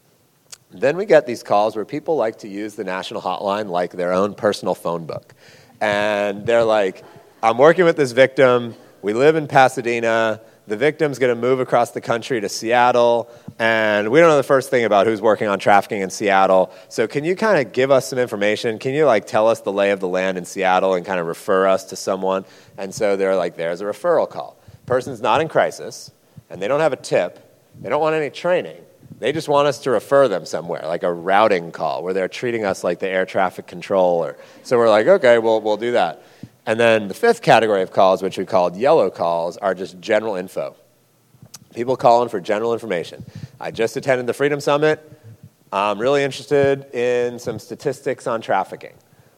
Then we get these calls where people like to use the national hotline like their own personal phone book. And they're like, I'm working with this victim. We live in Pasadena. The victim's going to move across the country to Seattle, and we don't know the first thing about who's working on trafficking in Seattle. So can you kind of give us some information? Can you like tell us the lay of the land in Seattle and kind of refer us to someone? And so they're like, there's a referral call. Person's not in crisis, and they don't have a tip. They don't want any training. They just want us to refer them somewhere, like a routing call, where they're treating us like the air traffic controller. So we're like, okay, we'll we'll do that. And then the fifth category of calls, which we called yellow calls, are just general info. People calling for general information. I just attended the Freedom Summit. I'm really interested in some statistics on trafficking.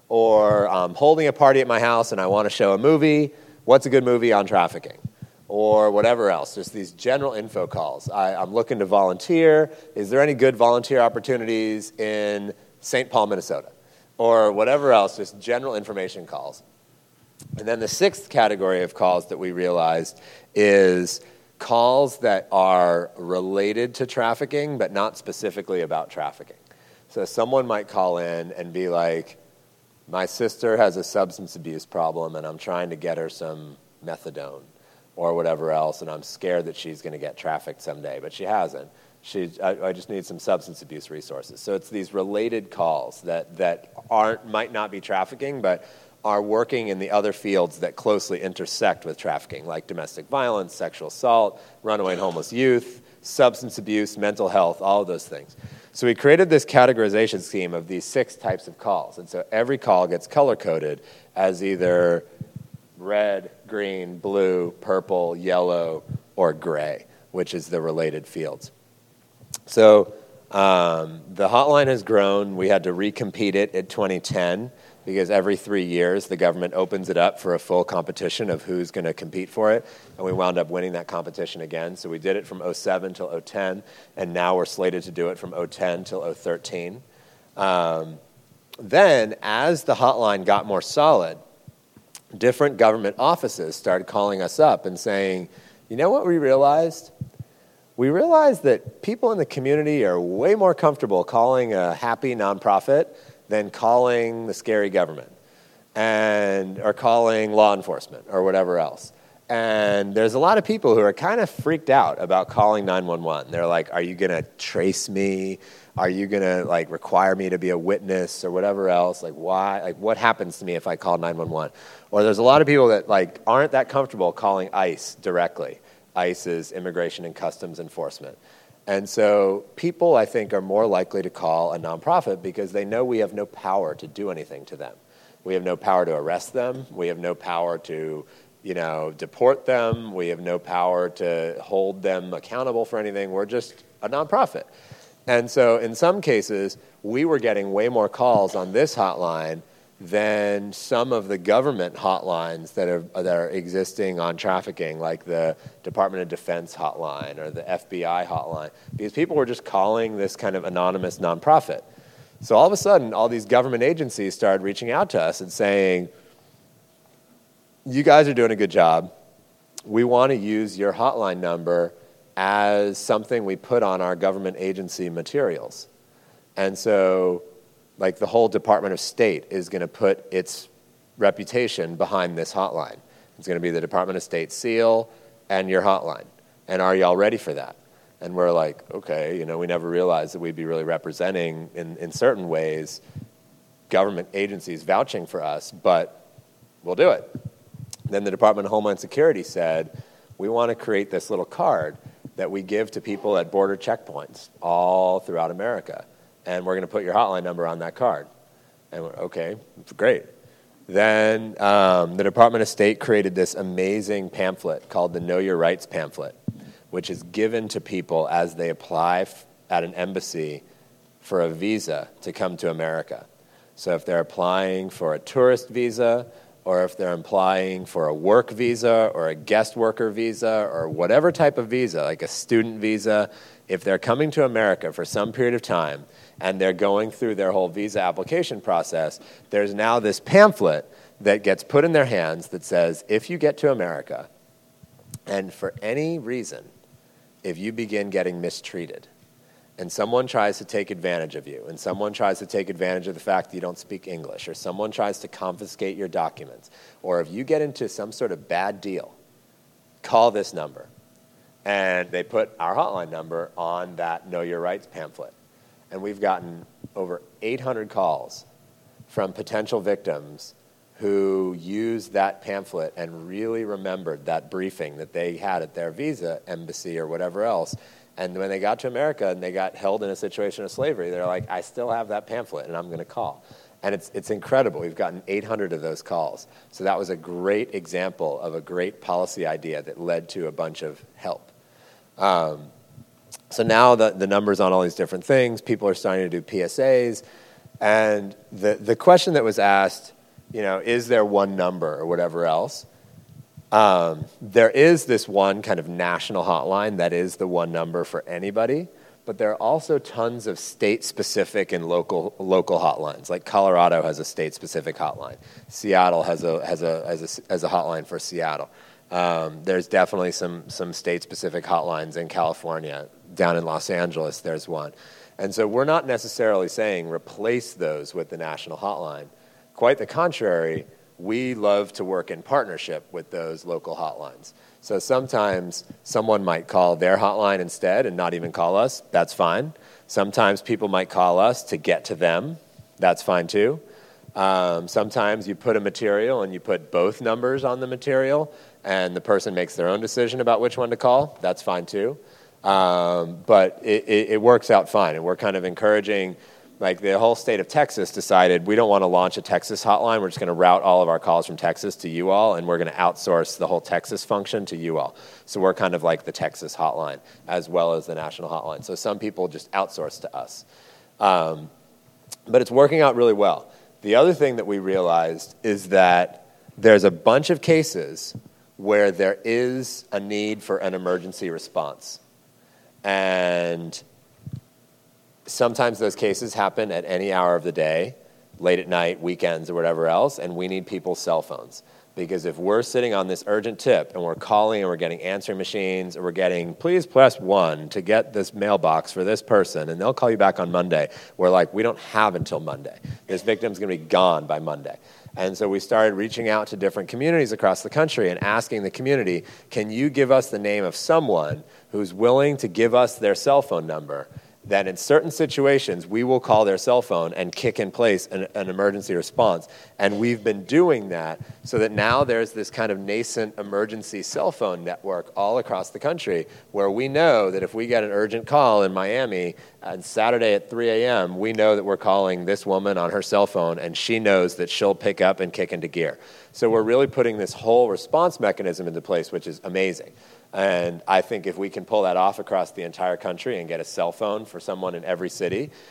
Or I'm holding a party at my house and I want to show a movie. What's a good movie on trafficking? Or whatever else. Just these general info calls. I, I'm looking to volunteer. Is there any good volunteer opportunities in Saint Paul, Minnesota? Or whatever else, just general information calls. And then the sixth category of calls that we realized is calls that are related to trafficking, but not specifically about trafficking. So someone might call in and be like, my sister has a substance abuse problem, and I'm trying to get her some methadone or whatever else, and I'm scared that she's going to get trafficked someday, but she hasn't. She, I, I just need some substance abuse resources. So it's these related calls that, that aren't might not be trafficking, but are working in the other fields that closely intersect with trafficking, like domestic violence, sexual assault, runaway and homeless youth, substance abuse, mental health, all of those things. So we created this categorization scheme of these six types of calls. And so every call gets color-coded as either red, green, blue, purple, yellow, or gray, which is the related fields. So um, the hotline has grown. We had to recompete it in twenty ten. Because every three years, the government opens it up for a full competition of who's going to compete for it. And we wound up winning that competition again. So we did it from oh seven till oh ten, and now we're slated to do it from oh ten till oh thirteen. Um, then, as the hotline got more solid, different government offices started calling us up and saying, you know what we realized? We realized that people in the community are way more comfortable calling a happy nonprofit than calling the scary government and or calling law enforcement or whatever else. And there's a lot of people who are kind of freaked out about calling nine one one. They're like, are you going to trace me? Are you going to like require me to be a witness or whatever else? Like why? Like what happens to me if I call nine one one? Or there's a lot of people that like aren't that comfortable calling ICE directly. ICE is Immigration and Customs Enforcement. And so people, I think, are more likely to call a nonprofit because they know we have no power to do anything to them. We have no power to arrest them. We have no power to, you know, deport them. We have no power to hold them accountable for anything. We're just a nonprofit. And so in some cases, we were getting way more calls on this hotline than some of the government hotlines that are that are existing on trafficking, like the Department of Defense hotline or the F B I hotline, because people were just calling this kind of anonymous nonprofit. So all of a sudden, all these government agencies started reaching out to us and saying, you guys are doing a good job. We want to use your hotline number as something we put on our government agency materials. And so, like, the whole Department of State is going to put its reputation behind this hotline. It's going to be the Department of State seal and your hotline. And are y'all ready for that? And we're like, okay, you know, we never realized that we'd be really representing, in, in certain ways, government agencies vouching for us, but we'll do it. Then the Department of Homeland Security said, we want to create this little card that we give to people at border checkpoints all throughout America. And we're going to put your hotline number on that card. And we're, okay, great. Then um, the Department of State created this amazing pamphlet called the Know Your Rights pamphlet, which is given to people as they apply f- at an embassy for a visa to come to America. So if they're applying for a tourist visa, or if they're applying for a work visa or a guest worker visa or whatever type of visa, like a student visa, if they're coming to America for some period of time and they're going through their whole visa application process, there's now this pamphlet that gets put in their hands that says, if you get to America and for any reason, if you begin getting mistreated and someone tries to take advantage of you and someone tries to take advantage of the fact that you don't speak English or someone tries to confiscate your documents, or if you get into some sort of bad deal, call this number. And they put our hotline number on that Know Your Rights pamphlet. And we've gotten over eight hundred calls from potential victims who used that pamphlet and really remembered that briefing that they had at their visa embassy or whatever else. And when they got to America and they got held in a situation of slavery, they're like, I still have that pamphlet and I'm going to call. And it's it's incredible. We've gotten eight hundred of those calls. So that was a great example of a great policy idea that led to a bunch of help. Um, so now the, the numbers on all these different things, people are starting to do P S As. And the, the question that was asked, you know, is there one number or whatever else? Um, there is this one kind of national hotline that is the one number for anybody, but there are also tons of state-specific and local local hotlines. Like Colorado has a state-specific hotline. Seattle has a has a has a, has a hotline for Seattle. Um, there's definitely some some state-specific hotlines in California. Down in Los Angeles, there's one. And so we're not necessarily saying replace those with the national hotline. Quite the contrary. We love to work in partnership with those local hotlines. So sometimes someone might call their hotline instead and not even call us. That's fine. Sometimes people might call us to get to them. That's fine too. Um, sometimes you put a material and you put both numbers on the material and the person makes their own decision about which one to call. That's fine too. Um, but it, it, it works out fine. And we're kind of encouraging. Like the whole state of Texas decided we don't want to launch a Texas hotline. We're just going to route all of our calls from Texas to you all, and we're going to outsource the whole Texas function to you all. So we're kind of like the Texas hotline as well as the national hotline. So some people just outsource to us. Um, but it's working out really well. The other thing that we realized is that there's a bunch of cases where there is a need for an emergency response. And sometimes those cases happen at any hour of the day, late at night, weekends, or whatever else, and we need people's cell phones. Because if we're sitting on this urgent tip and we're calling and we're getting answering machines or we're getting, please press one to get this mailbox for this person, and they'll call you back on Monday, we're like, we don't have until Monday. This victim's going to be gone by Monday. And so we started reaching out to different communities across the country and asking the community, can you give us the name of someone who's willing to give us their cell phone number, that in certain situations, we will call their cell phone and kick in place an, an emergency response. And we've been doing that so that now there's this kind of nascent emergency cell phone network all across the country where we know that if we get an urgent call in Miami on Saturday at three a.m., we know that we're calling this woman on her cell phone, and she knows that she'll pick up and kick into gear. So we're really putting this whole response mechanism into place, which is amazing. And I think if we can pull that off across the entire country and get a cell phone for someone in every city,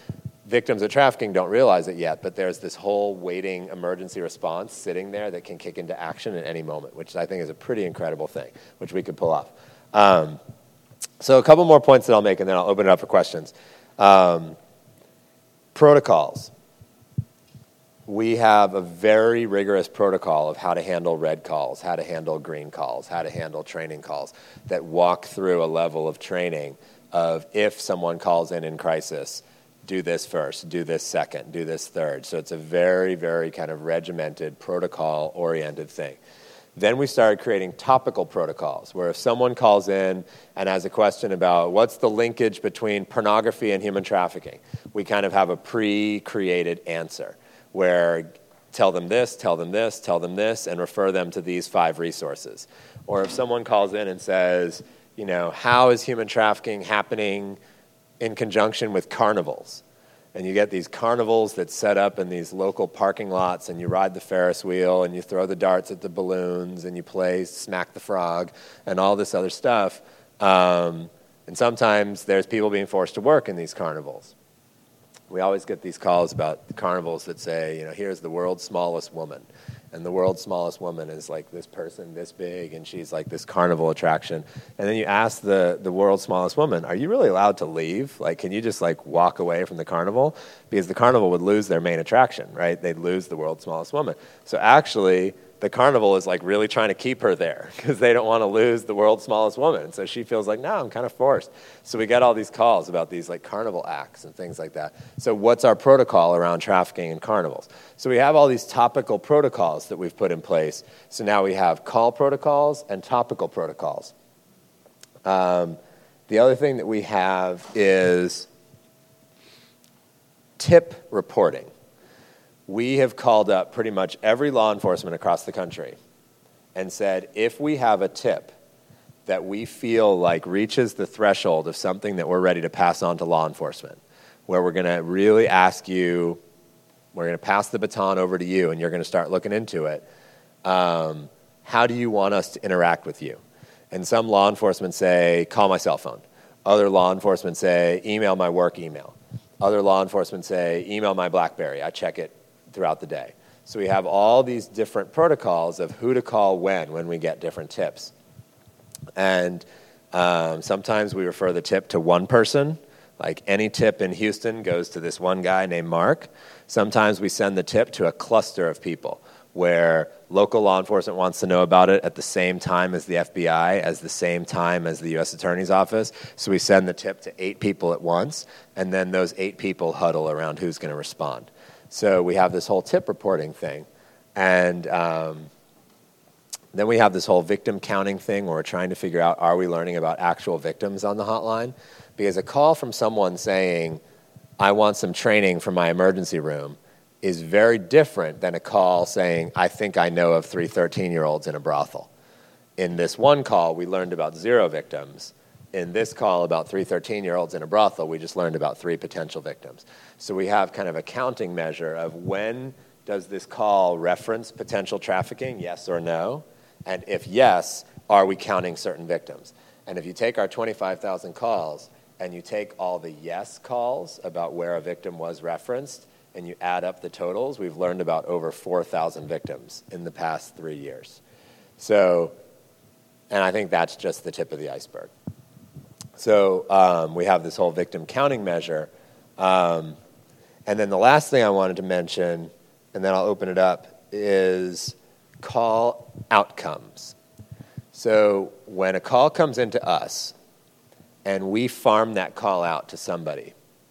victims of trafficking don't realize it yet, but there's this whole waiting emergency response sitting there that can kick into action at any moment, which I think is a pretty incredible thing, which we could pull off. Um, so a couple more points that I'll make, and then I'll open it up for questions. Um, protocols. We have a very rigorous protocol of how to handle red calls, how to handle green calls, how to handle training calls that walk through a level of training of if someone calls in in crisis, do this first, do this second, do this third. So it's a very, very kind of regimented, protocol-oriented thing. Then we started creating topical protocols, where if someone calls in and has a question about what's the linkage between pornography and human trafficking, we kind of have a pre-created answer, where tell them this, tell them this, tell them this, and refer them to these five resources. Or if someone calls in and says, you know, how is human trafficking happening in conjunction with carnivals? And you get these carnivals that set up in these local parking lots, and you ride the Ferris wheel, and you throw the darts at the balloons, and you play Smack the Frog, and all this other stuff. Um, and sometimes there's people being forced to work in these carnivals. We always get these calls about the carnivals that say, you know, here's the world's smallest woman. And the world's smallest woman is like this person this big, and she's like this carnival attraction. And then you ask the, the world's smallest woman, are you really allowed to leave? Like, can you just like walk away from the carnival? Because the carnival would lose their main attraction, right? They'd lose the world's smallest woman. So actually, the carnival is like really trying to keep her there because they don't want to lose the world's smallest woman. So she feels like, no, I'm kind of forced. So we get all these calls about these like carnival acts and things like that. So what's our protocol around trafficking and carnivals? So we have all these topical protocols that we've put in place. So now we have call protocols and topical protocols. Um, the other thing that we have is tip reporting. We have called up pretty much every law enforcement across the country and said, if we have a tip that we feel like reaches the threshold of something that we're ready to pass on to law enforcement, where we're going to really ask you, we're going to pass the baton over to you, and you're going to start looking into it, um, how do you want us to interact with you? And some law enforcement say, call my cell phone. Other law enforcement say, email my work email. Other law enforcement say, email my BlackBerry. I check it throughout the day. So we have all these different protocols of who to call when, when we get different tips. And um, sometimes we refer the tip to one person, like any tip in Houston goes to this one guy named Mark. Sometimes we send the tip to a cluster of people where local law enforcement wants to know about it at the same time as the F B I, as the same time as the U S Attorney's Office. So we send the tip to eight people at once, and then those eight people huddle around who's going to respond. So we have this whole tip reporting thing. And um, then we have this whole victim counting thing where we're trying to figure out, are we learning about actual victims on the hotline? Because a call from someone saying, I want some training for my emergency room is very different than a call saying, I think I know of three thirteen-year-olds in a brothel. In this one call, we learned about zero victims. In this call about three thirteen-year-olds in a brothel, we just learned about three potential victims. So we have kind of a counting measure of when does this call reference potential trafficking, yes or no? And if yes, are we counting certain victims? And if you take our twenty-five thousand calls and you take all the yes calls about where a victim was referenced and you add up the totals, we've learned about over four thousand victims in the past three years. So, and I think that's just the tip of the iceberg. So um, we have this whole victim counting measure. Um, and then the last thing I wanted to mention, and then I'll open it up, is call outcomes. So when a call comes into us and we farm that call out to somebody,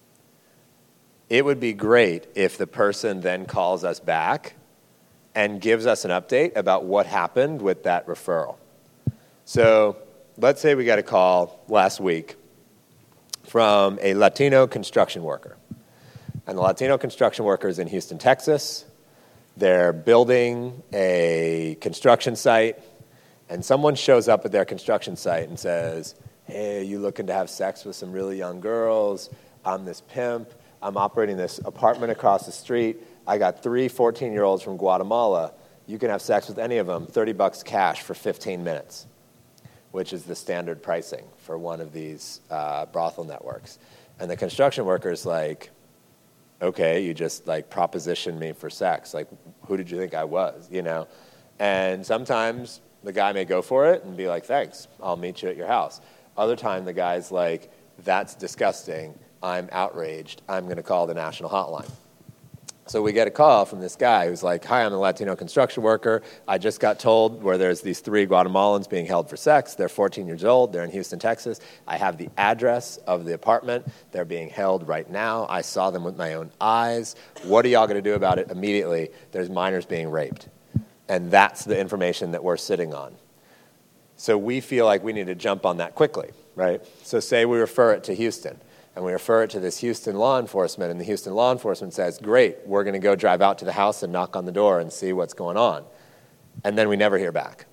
it would be great if the person then calls us back and gives us an update about what happened with that referral. So let's say we got a call last week from a Latino construction worker. And the Latino construction worker is in Houston, Texas. They're building a construction site, and someone shows up at their construction site and says, hey, are you looking to have sex with some really young girls? I'm this pimp. I'm operating this apartment across the street. I got three fourteen-year-olds from Guatemala. You can have sex with any of them, thirty bucks cash for fifteen minutes, which is the standard pricing for one of these uh, brothel networks. And the construction worker's like, okay, you just like propositioned me for sex. Like, who did you think I was, you know? And sometimes the guy may go for it and be like, thanks, I'll meet you at your house. Other time the guy's like, that's disgusting, I'm outraged, I'm going to call the national hotline. So we get a call from this guy who's like, hi, I'm a Latino construction worker. I just got told where there's these three Guatemalans being held for sex. They're fourteen years old. They're in Houston, Texas. I have the address of the apartment. They're being held right now. I saw them with my own eyes. What are y'all going to do about it immediately? There's minors being raped. And that's the information that we're sitting on. So we feel like we need to jump on that quickly, right? So say we refer it to Houston. And we refer it to this Houston law enforcement, and the Houston law enforcement says, great, we're going to go drive out to the house and knock on the door and see what's going on. And then we never hear back.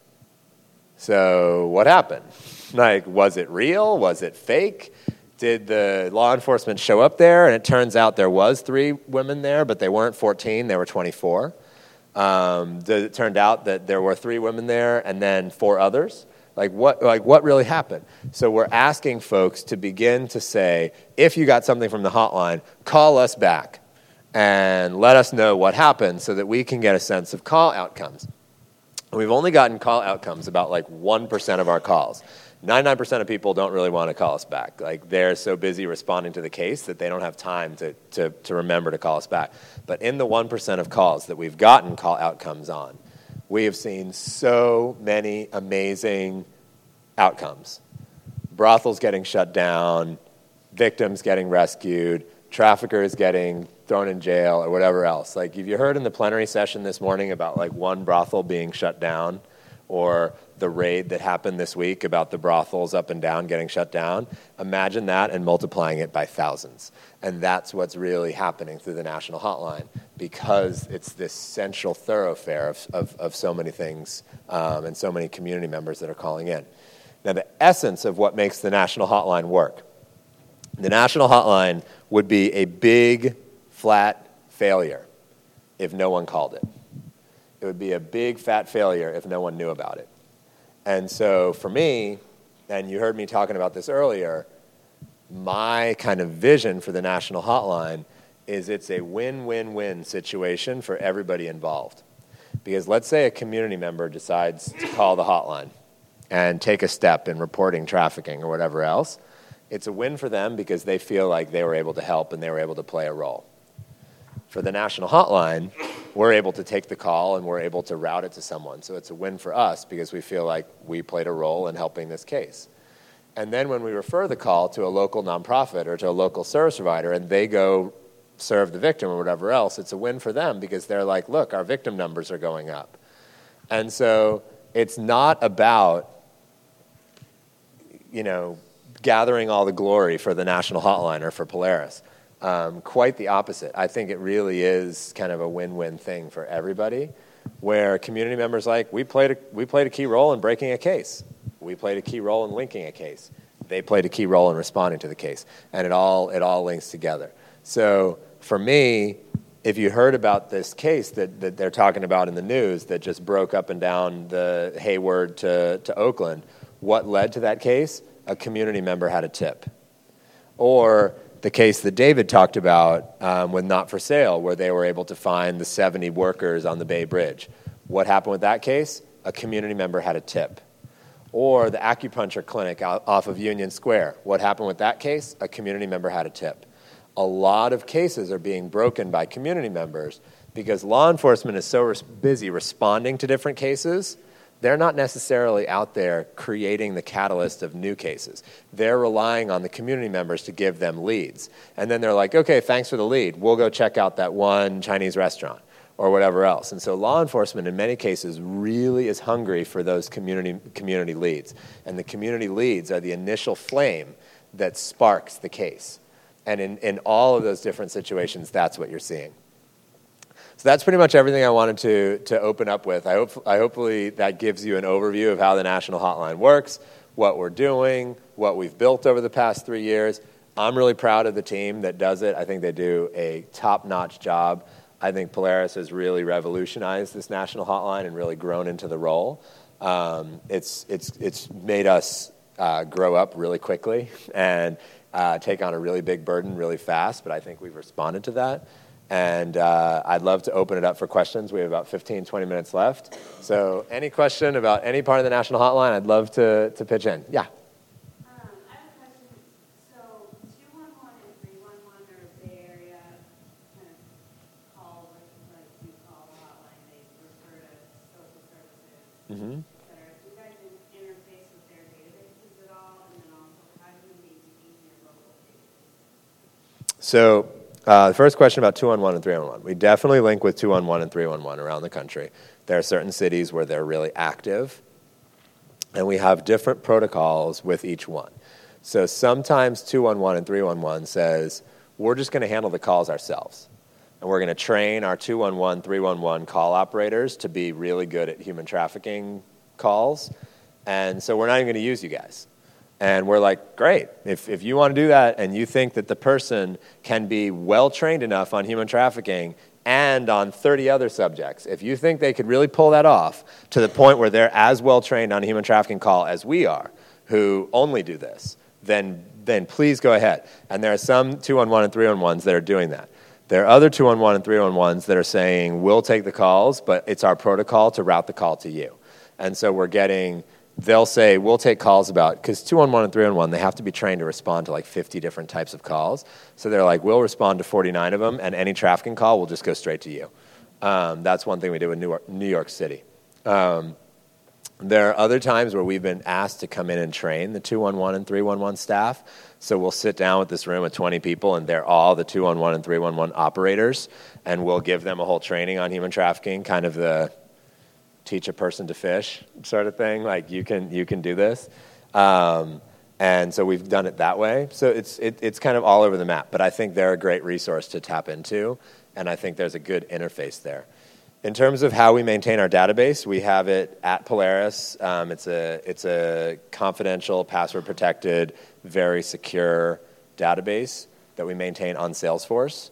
So what happened? Like, was it real? Was it fake? Did the law enforcement show up there? And it turns out there was three women there, but they weren't fourteen, they were twenty-four. Um, it turned out that there were three women there and then four others. Like what, like what really happened? So we're asking folks to begin to say, if you got something from the hotline, call us back and let us know what happened so that we can get a sense of call outcomes. We've only gotten call outcomes about like one percent of our calls. ninety-nine percent of people don't really want to call us back. Like they're so busy responding to the case that they don't have time to, to, to remember to call us back. But in the one percent of calls that we've gotten call outcomes on, we have seen so many amazing outcomes. Brothels getting shut down, victims getting rescued, traffickers getting thrown in jail, or whatever else. Like, have you heard in the plenary session this morning about, like, one brothel being shut down, or the raid that happened this week about the brothels up and down getting shut down? Imagine that and multiplying it by thousands. And that's what's really happening through the national hotline, because it's this central thoroughfare of, of, of so many things um, and so many community members that are calling in. Now, the essence of what makes the national hotline work, the national hotline would be a big, flat failure if no one called it. It would be a big, fat failure if no one knew about it. And so for me, and you heard me talking about this earlier, my kind of vision for the national hotline is it's a win-win-win situation for everybody involved. Because let's say a community member decides to call the hotline and take a step in reporting trafficking or whatever else. It's a win for them because they feel like they were able to help and they were able to play a role. For the national hotline, we're able to take the call and we're able to route it to someone. So it's a win for us because we feel like we played a role in helping this case. And then when we refer the call to a local nonprofit or to a local service provider and they go serve the victim or whatever else, it's a win for them because they're like, look, our victim numbers are going up. And so it's not about, you know, gathering all the glory for the national hotline or for Polaris. Um, quite the opposite. I think it really is kind of a win-win thing for everybody, where community members like, we played a, we played a key role in breaking a case. We played a key role in linking a case. They played a key role in responding to the case. And it all it all links together. So for me, if you heard about this case that, that they're talking about in the news that just broke up and down the Hayward to, to Oakland, what led to that case? A community member had a tip. Or the case that David talked about um, with Not For Sale, where they were able to find the seventy workers on the Bay Bridge. What happened with that case? A community member had a tip. Or the acupuncture clinic out, off of Union Square. What happened with that case? A community member had a tip. A lot of cases are being broken by community members because law enforcement is so res- busy responding to different cases. They're not necessarily out there creating the catalyst of new cases. They're relying on the community members to give them leads. And then they're like, okay, thanks for the lead. We'll go check out that one Chinese restaurant or whatever else. And so law enforcement in many cases really is hungry for those community community leads. And the community leads are the initial flame that sparks the case. And in, in all of those different situations, that's what you're seeing. So that's pretty much everything I wanted to, to open up with. I hope I hopefully that gives you an overview of how the National Hotline works, what we're doing, what we've built over the past three years. I'm really proud of the team that does it. I think they do a top-notch job. I think Polaris has really revolutionized this National Hotline and really grown into the role. Um, it's it's it's made us uh, grow up really quickly and uh, take on a really big burden really fast, but I think we've responded to that. And uh, I'd love to open it up for questions. We have about fifteen, twenty minutes left. So any question about any part of the National Hotline, I'd love to, to pitch in. Yeah. Um, I have a question. So two one one and three one one are Bay Area kind of call, like you call the hotline. They refer to social services, Mm-hmm. et cetera. Do you guys interface with their databases at all? And then also, how do you maintain your local database? So uh, the first question about two one one and three one one. We definitely link with two one one and three one one around the country. There are certain cities where they're really active, and we have different protocols with each one. So sometimes two one one and three one one says, we're just going to handle the calls ourselves. And we're going to train our two one one, three one one call operators to be really good at human trafficking calls. And so we're not even going to use you guys. And we're like, great. If, if you want to do that and you think that the person can be well-trained enough on human trafficking and on thirty other subjects, if you think they could really pull that off to the point where they're as well-trained on a human trafficking call as we are, who only do this, then, then please go ahead. And there are some two one one and three one ones that are doing that. There are other two one one and three one ones that are saying, we'll take the calls, but it's our protocol to route the call to you. And so we're getting, they'll say, we'll take calls about, because two one one and three one one, they have to be trained to respond to like fifty different types of calls. So they're like, we'll respond to forty-nine of them, and any trafficking call will just go straight to you. Um, that's one thing we did with New York, New York City. Um, There are other times where we've been asked to come in and train the two one one and three one one staff. So we'll sit down with this room of twenty people, and they're all the two one one and three one one operators, and we'll give them a whole training on human trafficking, kind of the teach a person to fish sort of thing, like you can you can do this. Um, and so we've done it that way. So it's it, it's kind of all over the map, but I think they're a great resource to tap into, and I think there's a good interface there. In terms of how we maintain our database, we have it at Polaris. Um, it's a it's a confidential, password-protected, very secure database that we maintain on Salesforce.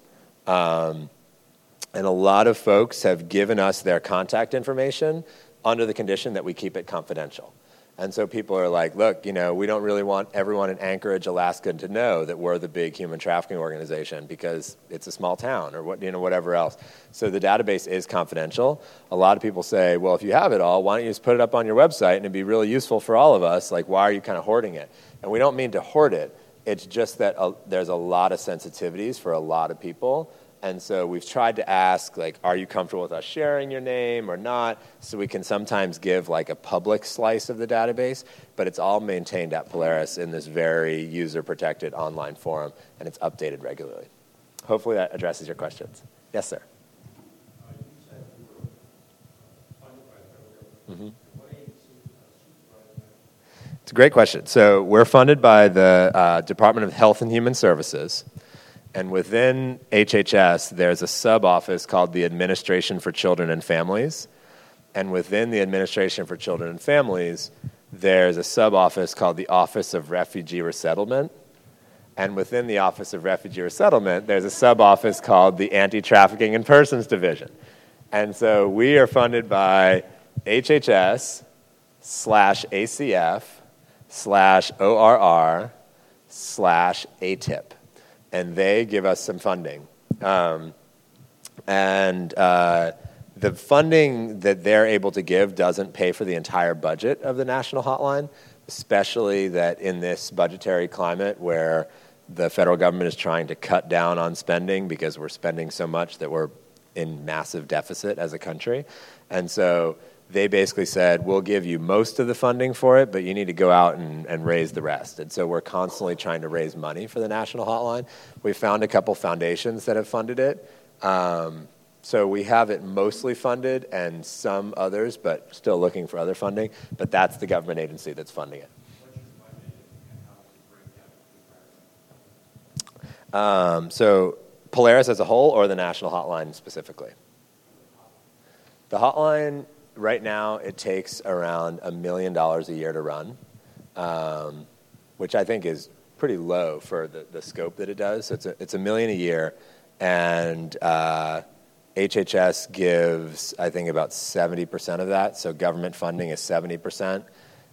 Um, and a lot of folks have given us their contact information under the condition that we keep it confidential. And so people are like, look, you know, we don't really want everyone in Anchorage, Alaska to know that we're the big human trafficking organization because it's a small town or what, you know, whatever else. So the database is confidential. A lot of people say, well, if you have it all, why don't you just put it up on your website and it'd be really useful for all of us? Like, why are you kind of hoarding it? And we don't mean to hoard it. It's just that uh, there's a lot of sensitivities for a lot of people. And so we've tried to ask, like, are you comfortable with us sharing your name or not? So we can sometimes give, like, a public slice of the database, but it's all maintained at Polaris in this very user-protected online forum, and it's updated regularly. Hopefully that addresses your questions. Yes, sir. Uh, you said you were funded by the federal government. Mm-hmm. What agency supervises that? It's a great question. So we're funded by the uh, Department of Health and Human Services. And within H H S, there's a sub-office called the Administration for Children and Families. And within the Administration for Children and Families, there's a sub-office called the Office of Refugee Resettlement. And within the Office of Refugee Resettlement, there's a sub-office called the Anti-Trafficking in Persons Division. And so we are funded by H H S slash A C F slash O R R slash A T I P. And they give us some funding. Um, and uh, the funding that they're able to give doesn't pay for the entire budget of the National Hotline, especially that in this budgetary climate where the federal government is trying to cut down on spending because we're spending so much that we're in massive deficit as a country. And so they basically said, we'll give you most of the funding for it, but you need to go out and, and raise the rest. And so we're constantly trying to raise money for the National Hotline. We found a couple foundations that have funded it. Um, so we have it mostly funded and some others, but still looking for other funding. But that's the government agency that's funding it. What's your budget and how does it break down? Um, so Polaris as a whole or the National Hotline specifically? The hotline... Right now, it takes around a million dollars a year to run, um, which I think is pretty low for the, the scope that it does. So it's a, it's a million a year, and uh, H H S gives, I think, about seventy percent of that. So government funding is seventy percent,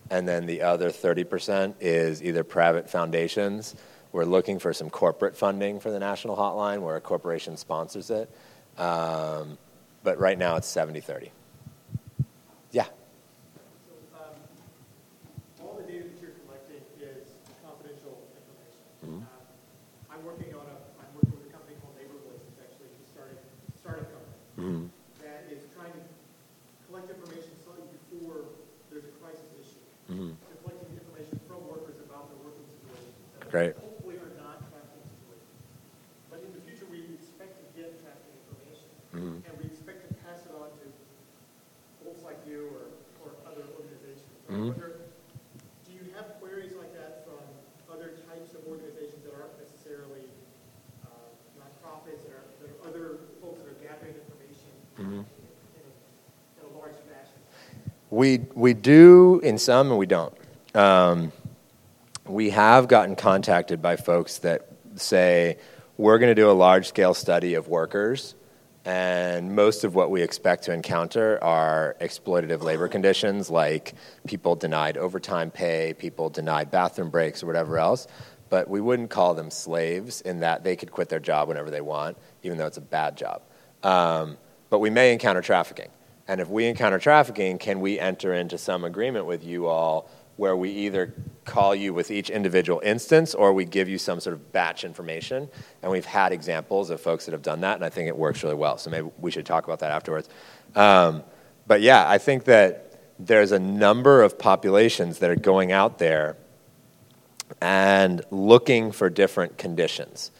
And then the other thirty percent is either private foundations. We're looking for some corporate funding for the National Hotline where a corporation sponsors it. Um, but right now it's seventy thirty. Yeah. So um, all the data that you're collecting is confidential information. Mm-hmm. Uh, I'm working on a, I'm working with a company called NeighborVoice. It's actually a starting, startup company Mm-hmm. that is trying to collect information slightly before there's a crisis issue. Mm-hmm. They're collecting information from workers about their working situations. that Great. Hopefully are not trafficking situations. But in the future, we expect to get trafficking information. Mm-hmm. And we expect to pass it on to folks like you or, or other organizations. So Mhm. I wonder, do you have queries like that from other types of organizations that aren't necessarily uh, nonprofits, that are, that are other folks that are gathering information Mhm. in, in, a, in a large fashion? We we do in some and we don't. Um, we have gotten contacted by folks that say, we're going to do a large-scale study of workers, and most of what we expect to encounter are exploitative labor conditions, like people denied overtime pay, people denied bathroom breaks, or whatever else. But we wouldn't call them slaves in that they could quit their job whenever they want, even though it's a bad job. Um, but we may encounter trafficking. And if we encounter trafficking, can we enter into some agreement with you all where we either call you with each individual instance or we give you some sort of batch information? And we've had examples of folks that have done that, and I think it works really well. So maybe we should talk about that afterwards. Um, but yeah, I think that there's a number of populations that are going out there and looking for different conditions.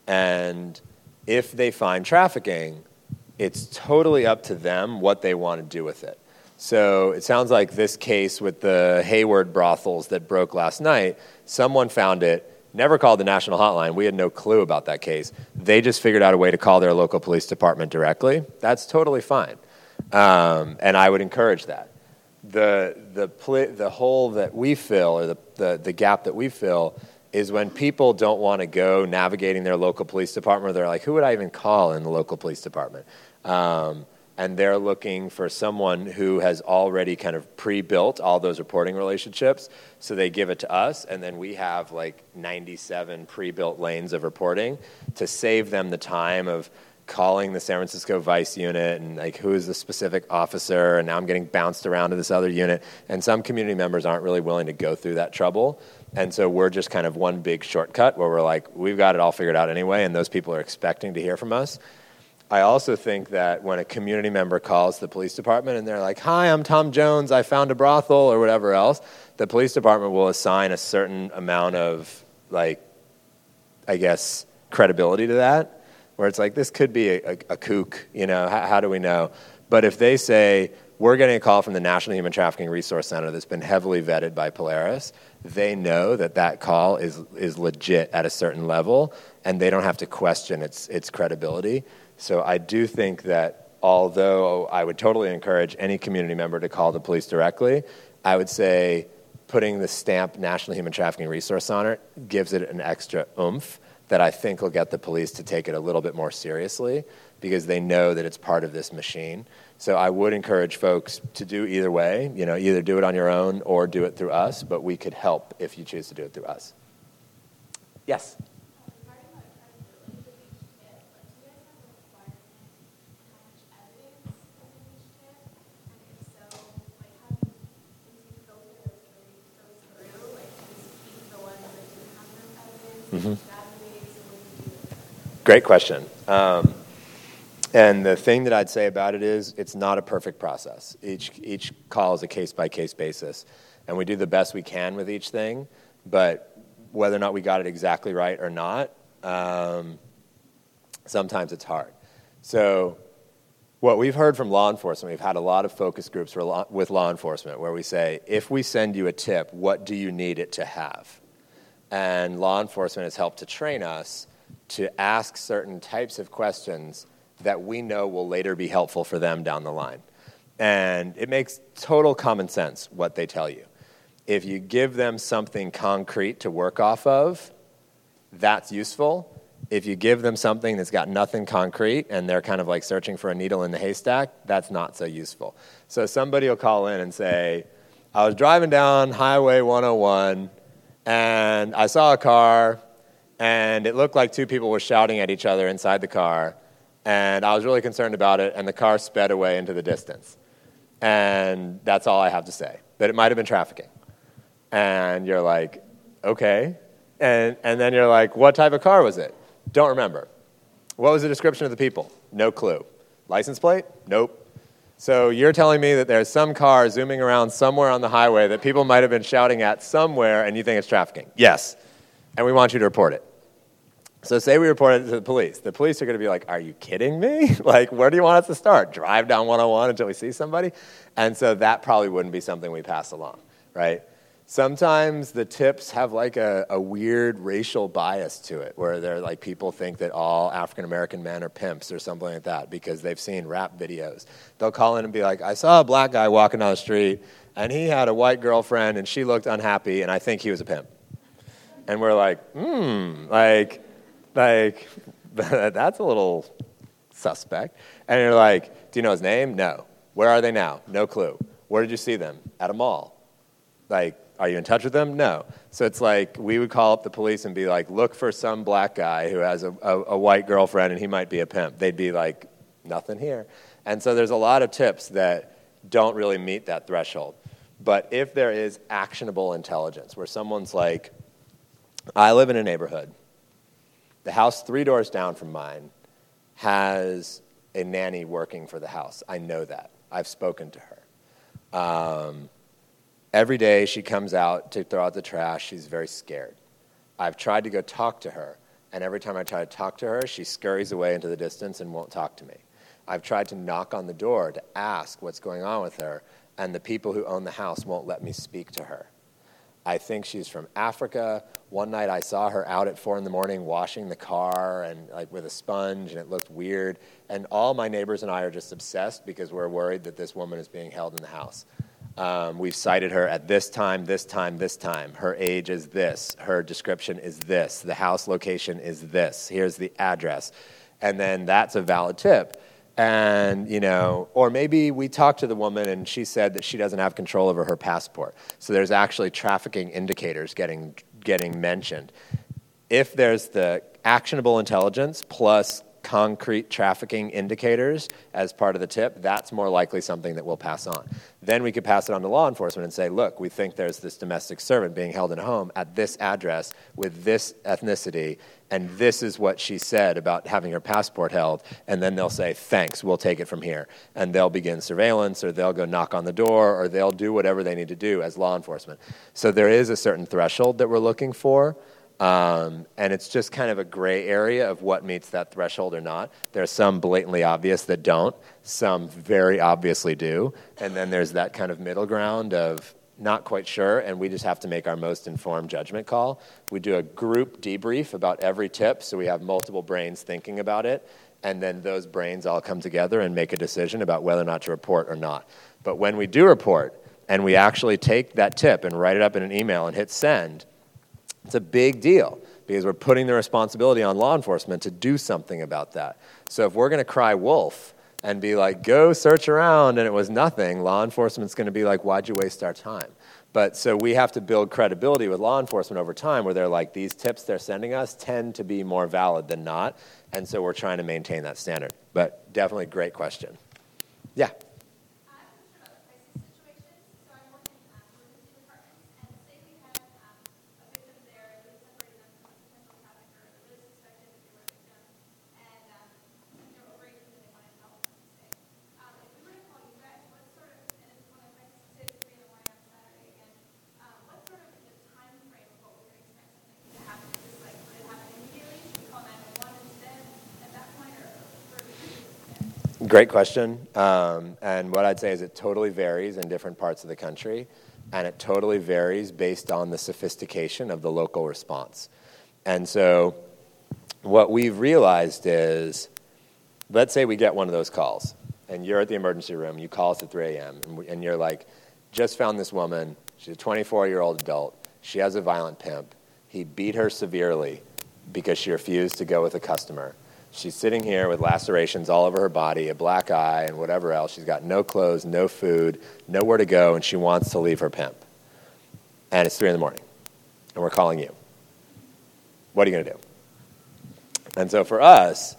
And if they find trafficking, it's totally up to them what they want to do with it. So it sounds like this case with the Hayward brothels that broke last night, someone found it, never called the National Hotline. We had no clue about that case. They just figured out a way to call their local police department directly. That's totally fine. Um, and I would encourage that. The, the, pl- the hole that we fill, or the, the, the gap that we fill, is when people don't want to go navigating their local police department. They're like, who would I even call in the local police department? Um, and they're looking for someone who has already kind of pre-built all those reporting relationships. So they give it to us, and then we have like ninety-seven pre-built lanes of reporting to save them the time of calling the San Francisco Vice unit and like who is the specific officer, and now I'm getting bounced around to this other unit. And some community members aren't really willing to go through that trouble. And so we're just kind of one big shortcut where we're like, we've got it all figured out anyway, and those people are expecting to hear from us. I also think that when a community member calls the police department and they're like, hi, I'm Tom Jones, I found a brothel, or whatever else, the police department will assign a certain amount of, like, I guess, credibility to that, where it's like, this could be a, a, a kook, you know, how, how do we know? But if they say, we're getting a call from the National Human Trafficking Resource Center that's been heavily vetted by Polaris, they know that that call is is legit at a certain level, and they don't have to question its its credibility. So I do think that although I would totally encourage any community member to call the police directly, I would say putting the stamp National Human Trafficking Resource on it gives it an extra oomph that I think will get the police to take it a little bit more seriously because they know that it's part of this machine. So I would encourage folks to do either way, you know, either do it on your own or do it through us, but we could help if you choose to do it through us. Yes? Mm-hmm. Great question. Um, and the thing that I'd say about it is it's not a perfect process. Each each call is a case-by-case basis, and we do the best we can with each thing, but whether or not we got it exactly right or not, um, sometimes it's hard. So what we've heard from law enforcement, we've had a lot of focus groups for law, with law enforcement where we say, if we send you a tip, what do you need it to have? And law enforcement has helped to train us to ask certain types of questions that we know will later be helpful for them down the line. And it makes total common sense what they tell you. If you give them something concrete to work off of, that's useful. If you give them something that's got nothing concrete and they're kind of like searching for a needle in the haystack, that's not so useful. So somebody will call in and say, I was driving down Highway one oh one, and I saw a car, and it looked like two people were shouting at each other inside the car, and I was really concerned about it, and the car sped away into the distance. And that's all I have to say, that it might have been trafficking. And you're like, okay. And, and then you're like, what type of car was it? Don't remember. What was the description of the people? No clue. License plate? Nope. So you're telling me that there's some car zooming around somewhere on the highway that people might have been shouting at somewhere, and you think it's trafficking? Yes. And we want you to report it. So say we report it to the police. The police are going to be like, are you kidding me? Like, where do you want us to start? Drive down one oh one until we see somebody? And so that probably wouldn't be something we pass along, right? Sometimes the tips have like a, a weird racial bias to it, where they're like people think that all African-American men are pimps or something like that because they've seen rap videos. They'll call in and be like, I saw a black guy walking down the street, and he had a white girlfriend, and she looked unhappy, and I think he was a pimp. And we're like, hmm, like... Like, that's a little suspect. And you're like, do you know his name? No. Where are they now? No clue. Where did you see them? At a mall. Like, are you in touch with them? No. So it's like we would call up the police and be like, look for some black guy who has a, a, a white girlfriend and he might be a pimp. They'd be like, nothing here. And so there's a lot of tips that don't really meet that threshold. But if there is actionable intelligence where someone's like, I live in a neighborhood. The house three doors down from mine has a nanny working for the house. I know that. I've spoken to her. Um, every day she comes out to throw out the trash. She's very scared. I've tried to go talk to her, and every time I try to talk to her, she scurries away into the distance and won't talk to me. I've tried to knock on the door to ask what's going on with her, and the people who own the house won't let me speak to her. I think she's from Africa. One night I saw her out at four in the morning washing the car and like with a sponge, and it looked weird. And all my neighbors and I are just obsessed because we're worried that this woman is being held in the house. Um, we've cited her at this time, this time, this time. Her age is this. Her description is this. The house location is this. Here's the address. And then that's a valid tip. And, you know, or maybe we talked to the woman and she said that she doesn't have control over her passport. So there's actually trafficking indicators getting getting mentioned. If there's the actionable intelligence plus concrete trafficking indicators as part of the tip, that's more likely something that we'll pass on. Then we could pass it on to law enforcement and say, look, we think there's this domestic servant being held in a home at this address with this ethnicity, and this is what she said about having her passport held, and then they'll say, thanks, we'll take it from here. And they'll begin surveillance, or they'll go knock on the door, or they'll do whatever they need to do as law enforcement. So there is a certain threshold that we're looking for. Um, and it's just kind of a gray area of what meets that threshold or not. There's some blatantly obvious that don't. Some very obviously do. And then there's that kind of middle ground of not quite sure, and we just have to make our most informed judgment call. We do a group debrief about every tip, so we have multiple brains thinking about it, and then those brains all come together and make a decision about whether or not to report or not. But when we do report, and we actually take that tip and write it up in an email and hit send, it's a big deal because we're putting the responsibility on law enforcement to do something about that. So if we're going to cry wolf and be like, go search around and it was nothing, law enforcement's going to be like, why'd you waste our time? But so we have to build credibility with law enforcement over time where they're like, these tips they're sending us tend to be more valid than not. And so we're trying to maintain that standard. But definitely great question. Yeah. Great question. Um, and what I'd say is it totally varies in different parts of the country, and it totally varies based on the sophistication of the local response. And so what we've realized is, let's say we get one of those calls, and you're at the emergency room, you call us at three a.m., and, we, and you're like, just found this woman, she's a twenty-four-year-old adult, she has a violent pimp, he beat her severely because she refused to go with a customer. She's sitting here with lacerations all over her body, a black eye, and whatever else. She's got no clothes, no food, nowhere to go, and she wants to leave her pimp. And it's three in the morning, and we're calling you. What are you going to do? And so for us,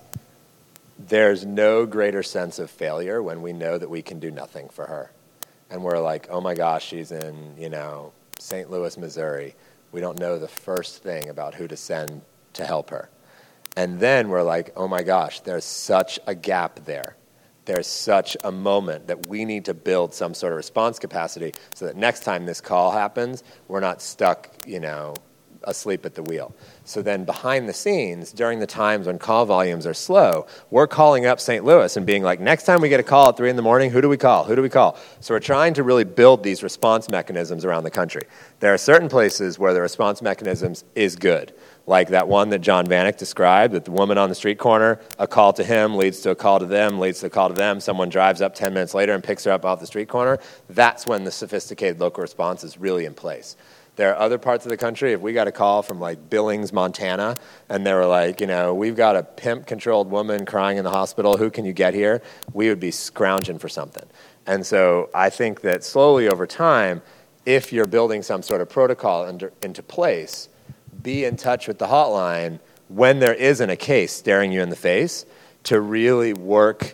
there's no greater sense of failure when we know that we can do nothing for her. And we're like, oh my gosh, she's in, you know, Saint Louis, Missouri. We don't know the first thing about who to send to help her. And then we're like, oh my gosh, there's such a gap there. There's such a moment that we need to build some sort of response capacity so that next time this call happens, we're not stuck, you know, asleep at the wheel. So then behind the scenes, during the times when call volumes are slow, we're calling up Saint Louis and being like, next time we get a call at three in the morning, who do we call? Who do we call? So we're trying to really build these response mechanisms around the country. There are certain places where the response mechanisms is good, like that one that John Vanek described, that the woman on the street corner, a call to him leads to a call to them, leads to a call to them, someone drives up ten minutes later and picks her up off the street corner. That's when the sophisticated local response is really in place. There are other parts of the country, if we got a call from like Billings, Montana, and they were like, you know, we've got a pimp-controlled woman crying in the hospital, who can you get here? We would be scrounging for something. And so I think that slowly over time, if you're building some sort of protocol under, into place, be in touch with the hotline when there isn't a case staring you in the face to really work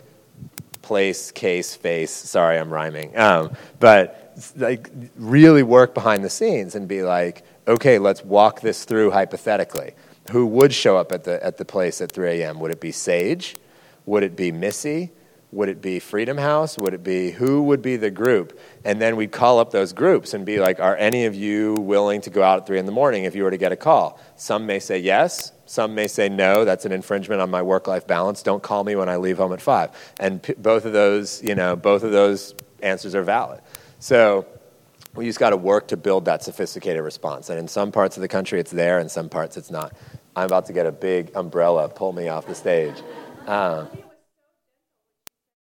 place, case, face. Sorry, I'm rhyming. Um, but like really work behind the scenes and be like, okay, let's walk this through hypothetically. Who would show up at the at the place at three a.m.? Would it be Sage? Would it be Missy? Would it be Freedom House? Would it be, who would be the group? And then we'd call up those groups and be like, are any of you willing to go out at three in the morning if you were to get a call? Some may say yes. Some may say no, that's an infringement on my work-life balance. Don't call me when I leave home at five. And p- both of those, you know, both of those answers are valid. So we just got to work to build that sophisticated response. And in some parts of the country, it's there. In some parts, it's not. I'm about to get a big umbrella pull me off the stage. Um,